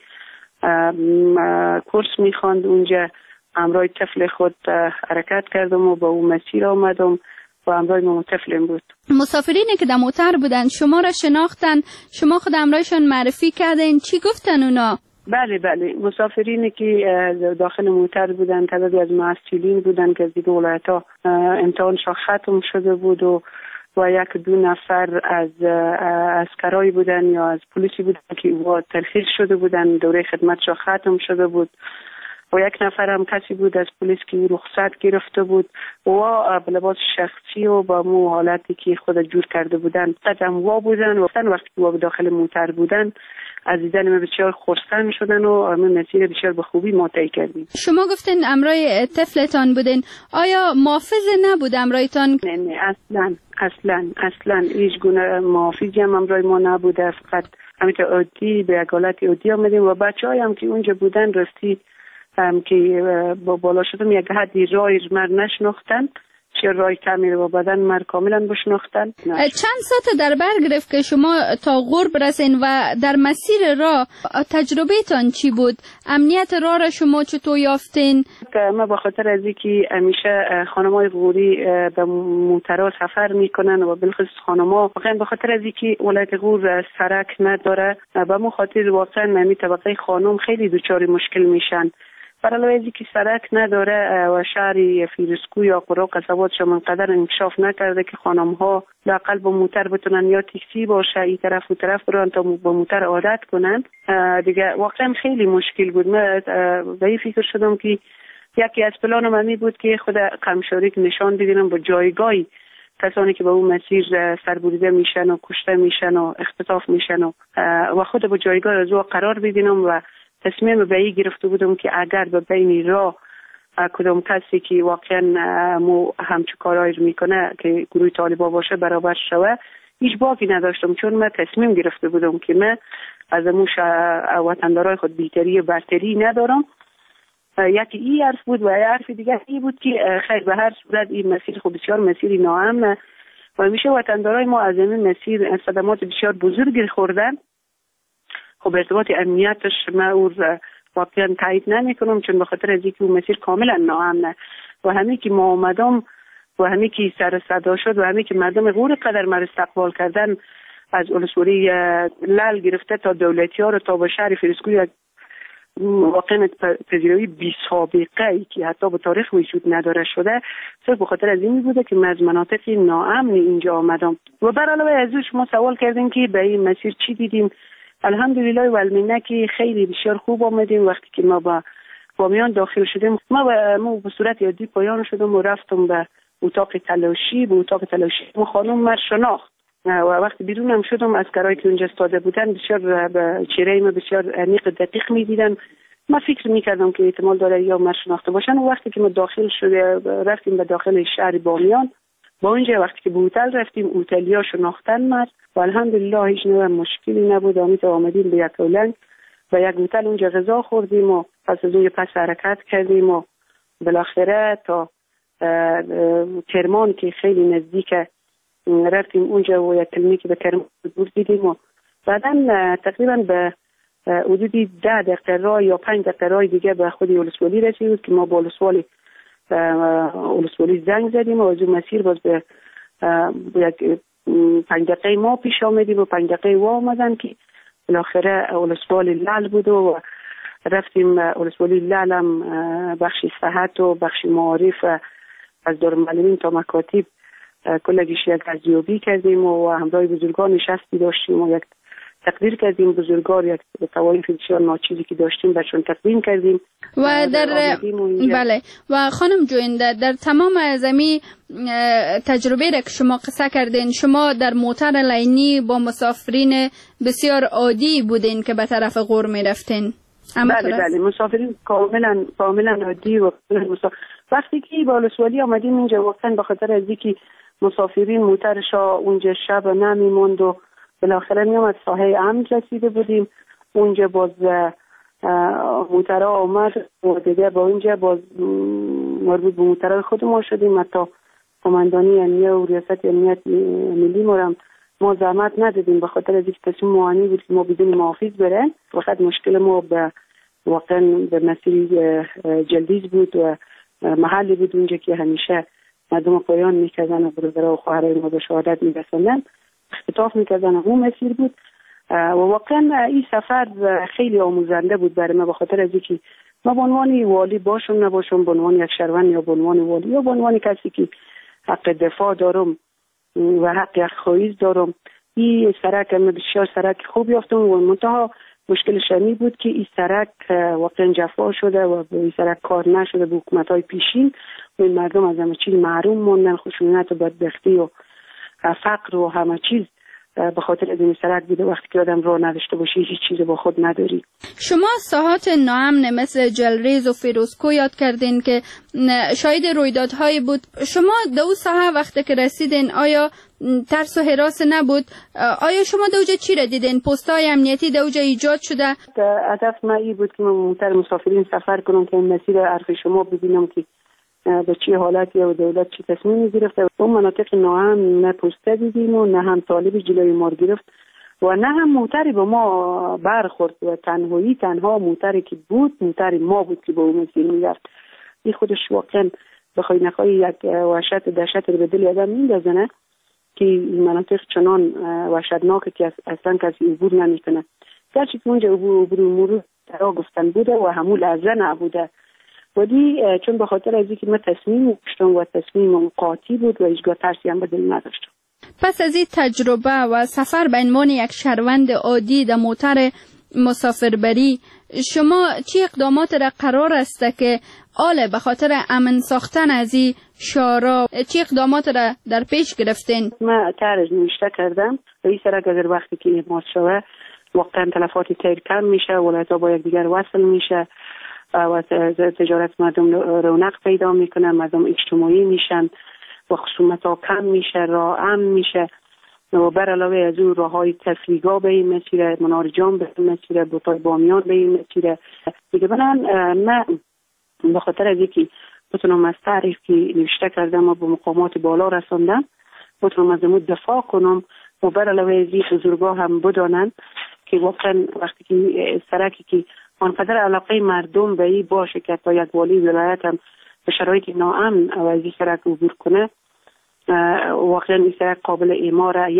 کورس میخواند اونجا همراه طفل خود حرکت کردم و به اون مسیر آمدم و همراه من طفلم بود. مسافرینی که در موتر بودن شما را شناختن؟ شما خود همراهشان معرفی کردین؟ چی گفتن اونا؟ بله مسافرینی که داخل موتر بودن تعدادی از معسولین بودن که از دیگه ولایت‌ها امتحانشان ختم شده بود و و 1-2 نفر از عسکرایی بودن یا از پلیسی بودن که او ترخیص شده بودن، دوره خدمتش ختم شده بود. و 1 نفر هم کسی بود از پلیس که رخصت گرفته بود و به لباس شخصی و با مو حالتی که خود جور کرده بودن قدم وا بودن و وقتی که داخل موتر بودن از دیدن ما بسیار خرسند شدن و ما مسیر بسیار به خوبی ما طی کردیم. شما گفتین امرای طفلتان بودین، آیا محافظ نبود امرایتان؟ نه اصلا هیچ گونه محافظی هم امرای ما نبوده، فقط همینطور عادی به یک حالت عادی آمدیم و بچه‌ای هم که اونجا بودن راستی که با بالا شدم یک حدی رای مر نشناختن، چه رای کمی و بدن مر کاملا بشناختن. چند ساعت در بر گرفت که شما تا غور برسین و در مسیر راه تجربه تان چی بود؟ امنیت راه را شما چطور یافتین؟ ما به خاطر از اینکه همیشه خانمای غوری به موترها سفر میکنن و بالخصوص خانم‌ها واقعا به خاطر از اینکه ولایت غور سرک نداره به مو خاطر واقعا نمی طبقه خانم خیلی دچار مشکل میشن. برای از اینکه سرک نداره و شهری فیروزکوه یا قرا قصباتش منقدر انکشاف نکرده که خانم‌ها لااقل با موتر بتونن یا تاکسی باشه این طرف و طرف برن تا با موتر عادت کنن، دیگه واقعا خیلی مشکل بود. من به این فکر شدم که یکی از پلانم همی بود که خود قمشاری که نشان بگیرم با جایگاهی کسانی که به اون مسیر سربریده میشن و کشته میشن و اختطاف میشن و خود با جایگاه از او قرار بگیرم و تصمیم به این گرفته بودم که اگر به بین راه کدام کسی که واقعا مو همچو کارایی میکنه که گروه طالبا باشه برابر شوه هیچ باقی نداشتم، چون من تصمیم گرفته بودم که من از موش وطندارای خود بیتری و برتری ندارم. یکی این حرف بود و حرف دیگه این بود که خیر به هر صورت این مسیر خب بسیار مسیری ناامنه و میشه وطندارای ما از این مسیر صدمات بسیار بزرگی خوردن. خب ارتباط امنیتش من او واقعا تایید نمی کنم، چون به خاطر از اینکه اون مسیر کاملا ناامنه و همین که ما آمدم و همین که سر صدا شد و همین که مردم غور قدر ما استقبال کردن از ولسوالی لال گرفته تا دولتی ها رو تا به شهر فیروزکوه واقعا پذیرایی بی سابقه ای که حتی به تاریخ وجود نداره شده، صرف به خاطر از این بوده که من از مناطق ناامن اینجا آمدم. و بر علاوه از او شما سوال کردین که به این مسیر چی دیدیم. الحمدلله و المنه که خیلی بسیار خوب آمدیم. وقتی که ما با بامیان داخل شدیم ما به صورت عادی پایان شدم و رفتم به اتاق تلاشی. به اتاق تلاشی ما خانم مر شناخت و وقتی بیرون هم شدم از کرایی که اونجا استاده بودن بسیار به چهره ما بسیار عمیق دقیق میدیدن. ما فکر میکردم که احتمال داره یا مر شناخته باشن و وقتی که ما داخل شده رفتیم به داخل شهر بامیان با اونجا وقتی که به هتل رفتیم هتلیا شناختن مرد و الحمدلله هیچ نوع مشکلی نبود. آمدیم به یک اولنگ و یک هتل اونجا غذا خوردیم و پس از اونجا پس حرکت کردیم و بالاخره تا کرمان که خیلی نزدیکه رفتیم اونجا و یک کلینیک به کرمان دیدیم و بعدا تقریبا به حدودی 10 دقیقه راه یا 5 دقیقه راه دیگه به خود ولسوالی رسیدیم که ما با ولسوالی زنگ زدیم و از اون مسیر باز به یک 5 دقیقه ما پیش آمدیم و 5 دقیقه وا آمدن که بالاخره ولسوالی لال بود و رفتیم ولسوالی لال هم بخش صحت و بخش معارف از دارالمعلمین تا مکاتب کلگیش یک ارزیابی کردیم و همراه بزرگان نشستی داشتیم و یک تقدیر کردیم بزرگان یک توایف بسیار ناچیزی که داشتیم برشون تقدیم کردیم و بله. و خانم جوینده در تمام زمین تجربه را که شما قصه کردین، شما در موتر لینی با مسافرین بسیار عادی بودین که به طرف غور می رفتین؟ بله مسافرین کاملا عادی و وقتی که با ولسوالی آمدیم اینجا واقعا به خاطر از اینکه مسافرین موترشا اونجا شب نمیموند و بالاخره میامد ساحه امن رسیده بودیم. اونجا باز موترها آمد و دیگه با اونجا باز مربوط به موترهای خود ما شدیم. حتی قماندانی امنیه و ریاست امنیت ملی ما زحمت ندادیم به خاطر از اینکه تصمیم معانی بود که ما بدون محافظ برن. فقط مشکل ما به واقعا به مسیر جلدیز بود و محلی بود اونجا که همیشه مردم پایان میکردن و برادرها و خواهرای ما به شهادت میرسوندن، اختطاف میکردن. اون مسیر بود و واقعا این سفر خیلی آموزنده بود برای ما به خاطر از اینکه ما به عنوان والی باشم نباشم، به عنوان یک شهروند یا به عنوان والی یا به عنوان کسی که حق دفاع دارم و حق خواهیز دارم. این سرک بسیار سرک خوب یافتم و منتها مشکل شمی بود که این سرک واقعا جفا شده و این سرک کار نشده به حکومت‌های پیشین و این مردم از همه چیز محروم موندن، خشونت و بدبختی و فقر و همه چیز به خاطر از این سرک بوده. وقتی که آدم راه نداشته باشی هیچ چیز با خود نداری. شما ساحات ناامن مثل جلریز و فیروزکو یاد کردین که شاهد رویدادهایی بود. شما دو ساحه وقتی که رسیدین آیا ترس و هراس نبود؟ آیا شما دوجه چی را دیدین؟ پستای امنیتی دوجه ایجاد شده؟ هدف من این بود که من موتر مسافرین سفر کنم که این مسیر حرف شما ببینم که به چه حالتی و دولت چه تصمیمی گرفته. اون مناطق ناامن نه پسته دیدیم و نه هم طالب جلوی ما گرفت و نه هم موتری به ما برخورد و تنها موتری که بود موتری ما بود که به اون مسیر میرفت. این خودش واقعا بخوای نخوای یک وحشت دهشت رو به دل آدم میندازه که این مناطق چنان وحشتناکه که اصلا کسی عبور نمیکنه. گرچه که اونجا عبور مرور ترا گفتن بوده و همون لحظه نبوده ولی چون به خاطر از اینکه من تصمیم داشتم و تصمیم قاطی بود و هیچگاه ترسی هم به دل نداشتم. پس از این تجربه و سفر به عنوان یک شهروند عادی در موتر مسافربری شما چه اقدامات را قرار است که به خاطر امن ساختن از این شارع چه اقدامات را در پیش گرفتین؟ من طرح نوشته کردم و این سرک اگر وقتی که اعمال شود واقعا تلفات سیر کم میشه، ولایت‌ها با یکدیگر وصل میشه و تجارت مردم رونق پیدا میکنه، مردم اجتماعی میشن و خصومت‌ها کم میشه، راه امن میشه و بر علاوه از اون راه‌های تفریحگاه به این مسیر، منار جام به این مسیر، بوتای بامیان به این مسیر دیگه. من به خاطر از اینکه بتونم از تعریف که نوشته کردم و به مقامات بالا رساندم بتونم از اون دفاع کنم و بر علاوه از این بزرگا هم بدانن که واقعا وقتی که سرکی که آنقدر علاقه مردم به این باشه که تا یک والی ولایت هم به شرایط ناامن و از این سرک عبور کنه، واقعا این سرک قابل اعماره.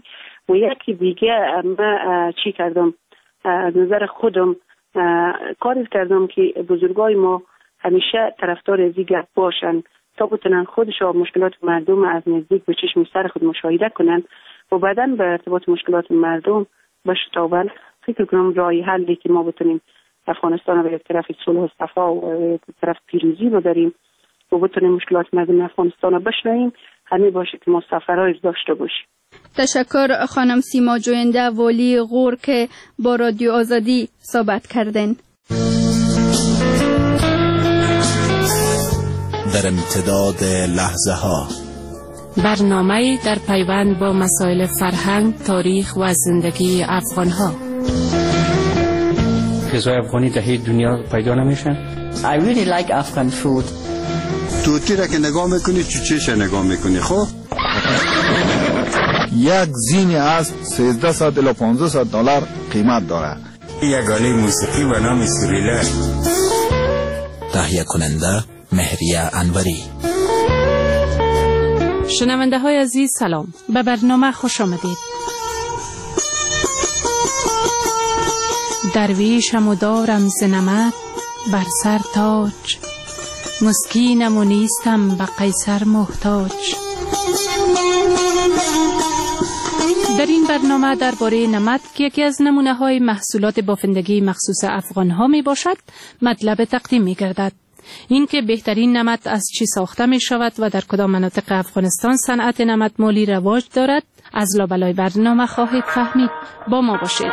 یکی دیگه من چی کردم از نظر خودم کاری کردم که بزرگای ما همیشه طرفدار از این گپ باشن تا بتونن خودشون مشکلات مردم از نزدیک به چشم سر خود مشاهده کنن و بعداً به ارتباط مشکلات مردم به شتابن فکر کنم راهی حلی که ما بتونیم افغانستان رو به یک طرف صلح و صفا و یک طرف پیروزی ببریم و بتونیم مشکلات مردم افغانستان رو بشنویم همین باشه که ما سفرهای داشته باشیم. تشکر خانم سیما جوینده والی غور که با رادیو آزادی صحبت کردن. در امتداد لحظه ها برنامه در پیوند با مسائل فرهنگ، تاریخ و زندگی افغان ها. غذای افغانی در هیچ دنیا پیدا نمیشن. I really like Afghan food. توتی را که نگاه میکنی چوچهش نگاه میکنی. خب یک زین اسب 1300 الی 1500 دلار قیمت داره. یک آله موسیقی به نام سوریله. تهیه کننده مهریه انوری. شنونده های عزیز سلام، به برنامه خوش آمدید. درویشم و دارم ز نمد بر سر تاج، مسکینم و نیستم به قیصر محتاج. در این برنامه درباره نمد که یکی از نمونه های محصولات بافندگی مخصوص افغان ها می باشد مطلب تقدیم می گردد. این که بهترین نمد از چی ساخته می شود و در کدام مناطق افغانستان صنعت نمدمالی رواج دارد از لابلای برنامه خواهید فهمید. با ما باشید.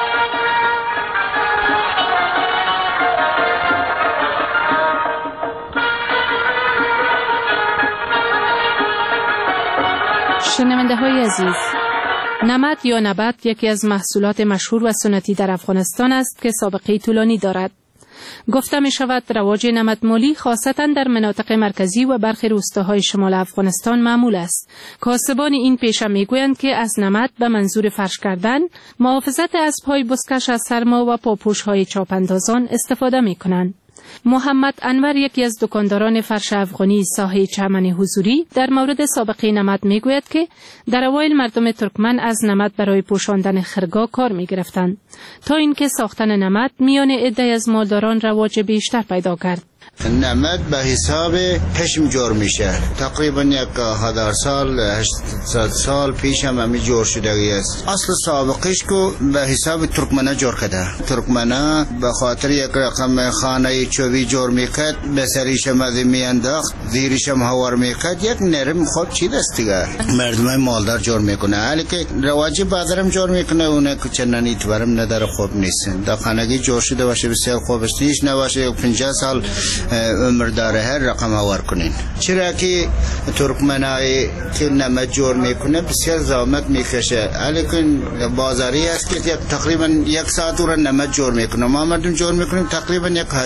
شنونده های عزیز، نمد یا نبات یکی از محصولات مشهور و سنتی در افغانستان است که سابقه طولانی دارد. گفته می شود رواج نمدمالی خاصتا در مناطق مرکزی و برخی روستاهای شمال افغانستان معمول است. کاسبان این پیشه می گویند که از نمد به منظور فرش کردن، محافظت اسب‌های بزکش از سرما و پاپوش‌های چاپاندازان استفاده می کنند. محمد انور یکی از دکانداران فرش افغانی ساحه چمن حضوری در مورد سابقه نمد می گوید که در اوایل مردم ترکمن از نمد برای پوشاندن خرگاه کار می گرفتند تا اینکه ساختن نمد میان عده از مالداران رواج بیشتر پیدا کرد. نمد به حساب پشم جور میشه. تقریبا 1000 سال 800 سال پیش هم همی جور شدگی است. اصل سابقش کو به حساب ترکمنا جور کرده. ترکمنا به خاطر یک رقم خانه چوبی جور میکرد، به سریش مزی میانداخت، زیرش هم هوار میکرد، یک نرم خود چی دست دیگه مردم مالدار جور میکنه. حالی که رواجی بادرم جور میکنه اونه که چنان ایتبارم نداره خوب نیست. در خانگی جور شده باشه بسیار خوب است، هیچ نباشه 50 سال عمر داره هر رقم آور کنین. چرا که ترکمنایی که نمد جور میکنه بسیار زحمت میکشه، ولی بازاری است که تقریبا 1 ساعت رو نمد جور میکنه. ما مردم جور میکنیم تقریبا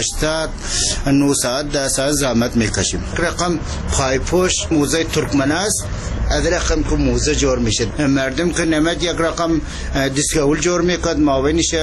8 9 ساعت 10 ساعت زحمت میکشیم. رقم پای پشت موزه ترکمن است، از رقم که موزه جور میشه. مردم که نمد یک رقم دستگاهول جور میکرد، مابینش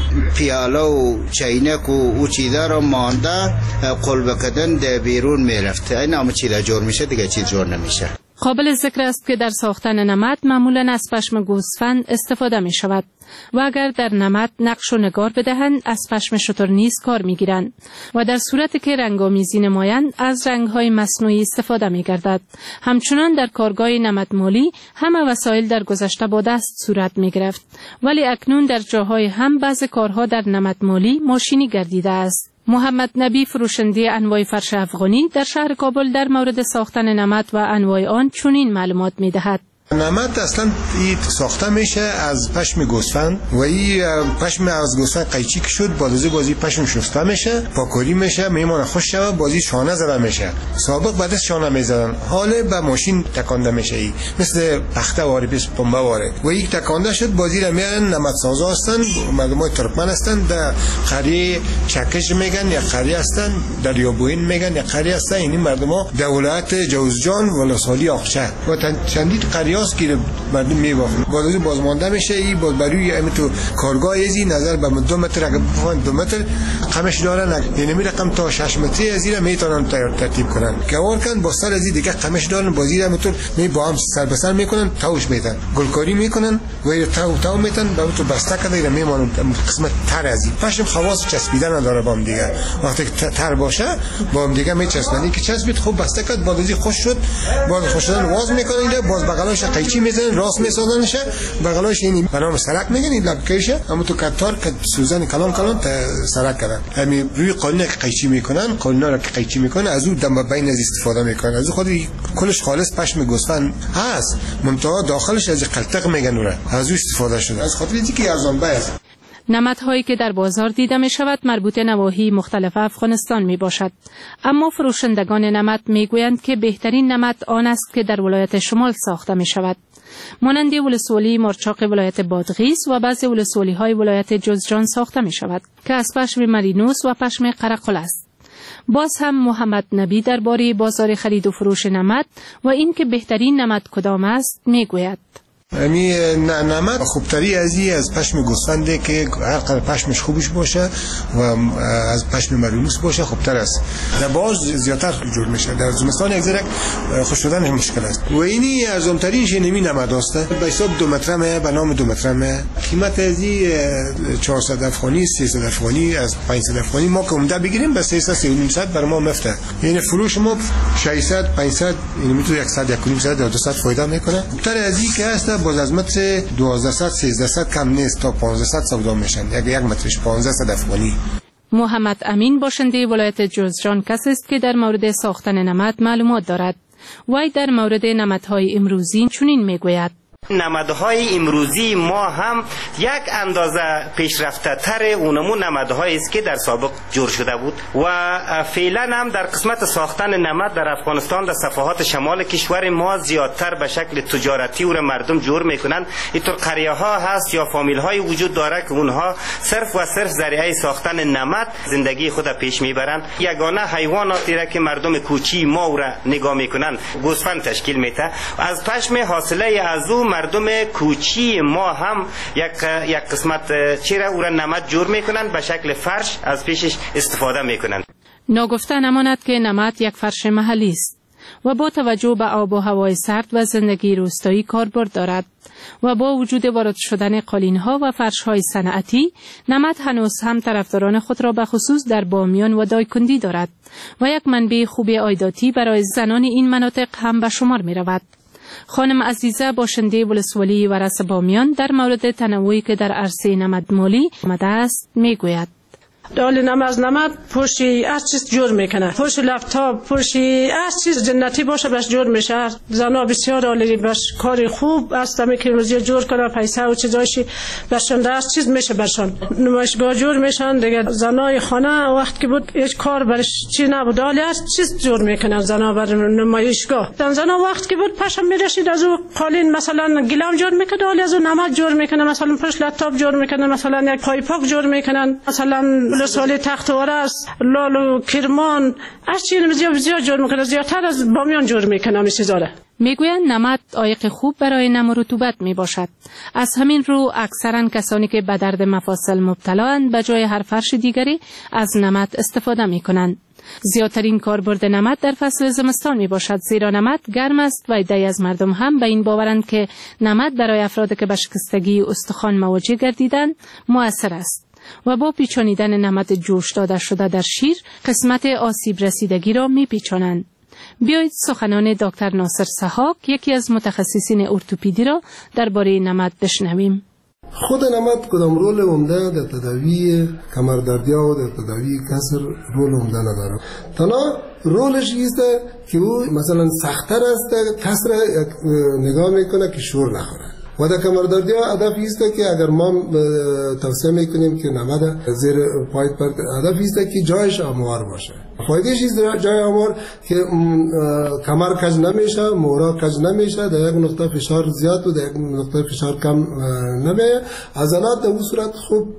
پیاله و چینک و چیزا رو مانده قلب کردن در بیرون میرفت. این همه چیزا جور میشه، دیگه چیز جور نمیشه. قابل ذکر است که در ساختن نمد معمولا از پشم گوسفند استفاده می شود و اگر در نمد نقش و نگار بدهند از پشم شتر نیز کار می گیرند و در صورتی که رنگامیزی نمایند از رنگ‌های مصنوعی استفاده می گردد. همچنان در کارگاه نمدمالی همه وسایل در گذشته با دست صورت می گرفت، ولی اکنون در جاهای هم بعض کارها در نمدمالی ماشینی گردیده است. محمد نبی، فروشنده انواع فرش افغانی در شهر کابل، در مورد ساختن نمد و انواع آن چنین معلومات می دهد. نمد اصلا این ساخته میشه از پشم گوسفند و این پشم از گوسفند قیچی که شد بازی پشم شسته میشه، پاکاری میشه، میمونه خوش شود، بازی شانه زده میشه. سابق بعد از شانه میزدن، حالا به ماشین تکانده میشه، ای مثل پخته واره پیش پنبه واره و یک تکانده شد. بازی را میارن نمد سازا هستن، مردمای ترکمن هستن، در قریه چکش میگن یا قریه هستن، در یابوین میگن یا قریه هستن. این مردما در ولایت جوزجان ولسوالی آقچه و چندین قریه که مردم میبافن. بازی بازمانده میشه. این باز برای همین تو کارگاه ازی نظر به 2 متر اگه بفهمن 2 متر قمش دارن، یعنی می رقم تا 6 متری از این میتونن ترتیب کنن. گوار کن با سر ازی دیگه قمش دارن، بازی را میتون می با هم سر به سر میکنن، تاوش میدن، گلکاری میکنن و تاو میتن با تو بسته کده میمونن. قسمت تر ازی پشم خواص چسبیدن نداره با هم دیگه. وقتی تر باشه با هم دیگه میچسبونی که چسبید خوب بسته کد، بازی خوش شد، باز خوش شدن واز میکنن، باز بغلش قیچی میزنن، راست میسازنشه، بغلش این به نام سرک میگن، این لبکیشه، اما تو کتار که سوزن کلان سرک کردن. همین روی قالینه که قیچی میکنن، قالینا را که قیچی میکنن از اون دم بین از استفاده میکنن. از خود کلش خالص پشم گوسفند هست، منتها داخلش از قلتق میگن، اون از اون استفاده شده. از خاطر اینکه ارزان است. نمدهایی که در بازار دیده می شود مربوط نواحی مختلف افغانستان می باشد، اما فروشندگان نمد می گویند که بهترین نمد آن است که در ولایت شمال ساخته می شود، مانند ولسوالی مارچاق ولایت بادغیس و بعضی ولسوالی های ولایت جوزجان ساخته می شود که از پشم مرینوس و پشم قرقل است. باز هم محمد نبی درباره بازار خرید و فروش نمد و این که بهترین نمد کدام است می گوید. نمد خوبتری از پشم گوسفنده که هر قدر پشمش خوبش باشه و از پشم مرینوس باشه خوبتر است. در باز زیادتر جور میشه، در زمستان یک ذره خوش شدن مشکل است. و اینی ارزان ترینش نمی نمد است، به حساب 2 مترمه، به نام 2 مترمه. قیمت ازی 400 افغانی، 300 افغانی، از 500 افغانی ما که عمده بگیریم به 300 300 بر ما مفته. یعنی فروش ما 600 500 یعنی میتونه 100 100 یا 200 فایده میکنه. تر ازی که است باز از متر 1200 1300 کم نیست، تا 1500 سودا میشن. یک مترش 1500 افغانی. محمد امین باشنده ولایت جوزجان کسی است که در مورد ساختن نمد معلومات دارد. وی در مورد نمدهای امروزی چنین میگوید. نمدهای امروزی ما هم یک اندازه پیشرفته تر اونمون نمدهایی است که در سابق جور شده بود و فعلا هم در قسمت ساختن نمد در افغانستان در صفحات شمال کشور ما زیادتر به شکل تجارتی و مردم جور میکنن. اینطور قریه ها هست یا فامیل های وجود داره که اونها صرف و صرف ذریعه ساختن نمد زندگی خود پیش میبرن. یگانه حیواناتی را که مردم کوچی ما او را نگاه میکنن گوسفند تشکیل میده. از پشم حاصله از او مردم کوچی ما هم یک قسمت چیره او را نمد جور میکنن، به شکل فرش از پیشش استفاده میکنن. ناگفته نماند که نمد یک فرش محلی است. و با توجه به آب و هوای سرد و زندگی روستایی کاربرد دارد و با وجود وارد شدن قالین‌ها و فرش‌های صنعتی، نمد هنوز هم طرفداران خود را به خصوص در بامیان و دایکندی دارد و یک منبع خوب عایداتی برای زنان این مناطق هم به شمار می‌رود. خانم عزیزه باشنده ولسوالی ورس بامیان در مورد تنوعی که در عرصه نمدمالی آمده است میگوید: دال نماز نمد پوشی از چیز جور میکنه، پوش لپتاپ، پوشی از چیز جنتی باشه بس جور میشه. زنا بسیار عالی بس کاری خوب است که روزی جور کنه، پیسه و چیزایشی برشون از چیز میشه، برشون نمایشگاه جور میشن دیگه. زنای خانه وقت که بود هیچ کار برش چی نبود، دال از چیز جور میکنن زنا بر نمایشگاه. زنا وقت که بود پشم میرسید از او قالین مثلا گلام جور میکنه، دال از او نمد جور میکنه، مثلا پوش لپتاپ جور میکنه، مثلا یک پای پاک جور میکنن، مثلا ولسوالی تخت ورس، لال و کرمان از چین زیاد جور میکنه، زیادتر از بامیان جور میکنه میسیزاره. میگویند نمد عایق خوب برای نم و رطوبت می باشد. از همین رو اکثرا کسانی که به درد مفاصل مبتلااند به جای هر فرش دیگری از نمد استفاده می کنند. زیادترین کاربرد نمد در فصل زمستان می باشد، زیرا نمد گرم است و عده‌ای از مردم هم به این باورند که نمد برای افرادی که به شکستگی استخوان مواجه گردیدند مؤثر است و با پیچانیدن نمد جوش داده شده در شیر قسمت آسیب رسیدگی را می پیچانند. بیایید سخنان دکتر ناصر سحاق، یکی از متخصصین ارتوپدی را درباره نمد بشنویم. خود نمد کدام رول عمده در تداوی کمردردیا و در تداوی کسر رول عمده نداره. تنها رولش است که او مثلا سخت‌تر است، کسر نگاه میکنه که شور نخوره. و در کمردردی ها هدف است که اگر ما توصیه میکنیم که نمد زیر پای پرت، هدف است که جایش هموار باشه. فایدهش است جای هموار که کمر کج نمیشه، مورا کج نمیشه، در یک نقطه فشار زیاد و در یک نقطه فشار کم نمیه. عضلات در اون صورت خوب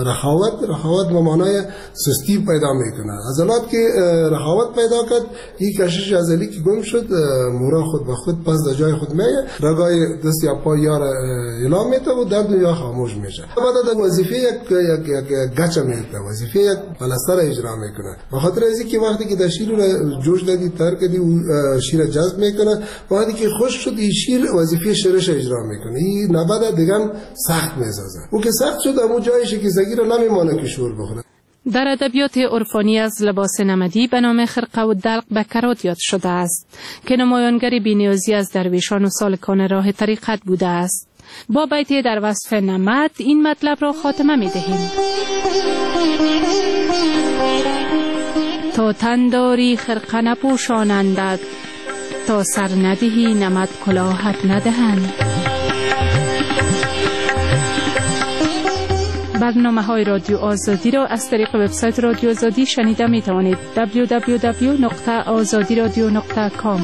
رخاوت به معنای سستی پیدا میکنه. عضلات که رخاوت پیدا کرد، این کشش عضلی که گم شد، مورا خود به خود پس در جای خود میه، رگای دست یا پای یا اعلام میته و درد یا خاموش میشه. بعد از وظیفه یک گچ میته، وظیفه یک پلستر اجرا میکنه. به خاطر از اینکه وقتی که در شیر رو جوش دادی تر کردی و شیر جذب میکنه، وقتی که خشک شد این شیر وظیفه شرش اجرا میکنه. این نباید دیگه سخت میسازه. اون که سخت شد اون جایش که سگیر نمیمانه که شور بخوره. در ادبیات عرفانی از لباس نمدی به نام خرقه و دلق به کرات یاد شده است که نمایانگر بی‌نیازی از درویشان و سالکان راه طریقت بوده است. با بیتی در وصف نمد این مطلب را خاتمه می دهیم. تا تن داری خرقه نپوشانندت، تا سر ندهی نمد کلاهت ندهند. برنامه‌های رادیو آزادی را از طریق وبسایت رادیو آزادی شنیده می توانید. www.azadiradio.com.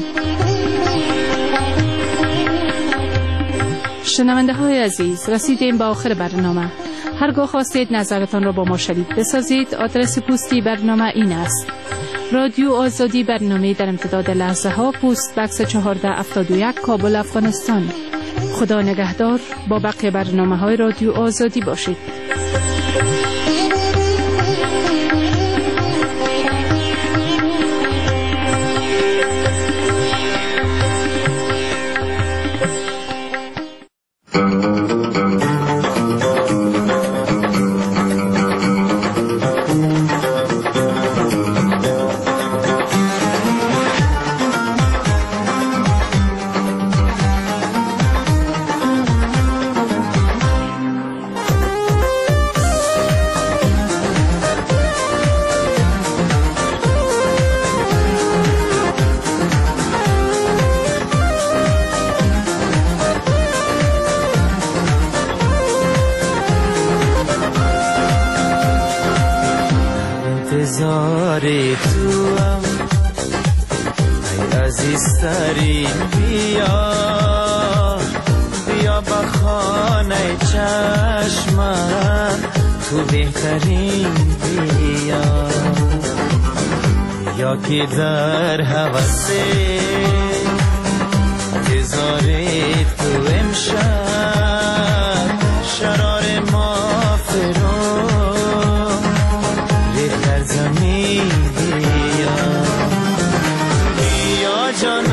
شنونده های عزیز، رسیدیم به آخر برنامه. هرگاه خواستید نظرتان را با ما شریک بسازید، آدرس پستی برنامه این است: رادیو آزادی، برنامه در امتداد لحظه ها، پست بکس 1471 کابل، افغانستان. خدا نگهدار. با بقیه برنامه های رادیو آزادی باشید. انتظار تو هم ای عزیزترین، بیا بیا با خانه چشمم، تو بهترین بیا، یا که در حوث انتظار تو امشب شرار ما فرو ریخت در زمین، بیا بیا جان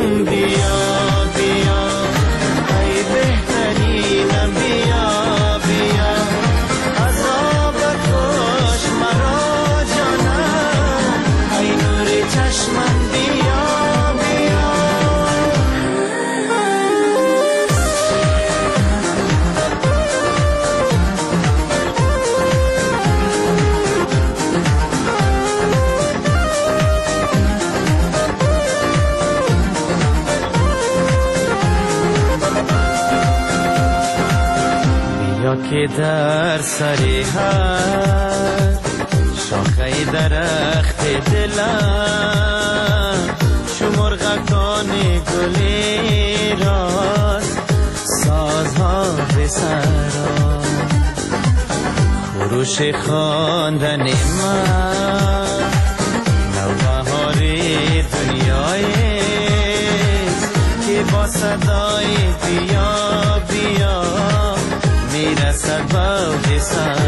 بیا بیا ای بهترینم بیا بیا عذاب کش مرا جانم ای نور چشمم بیا بیا که در سری هر شاخه درخت دلم شمرغکان گلی راست سازها به سرا خروش خواندن من نوبهاری دنیایست که با صدای بیا بیا میرسد با جسم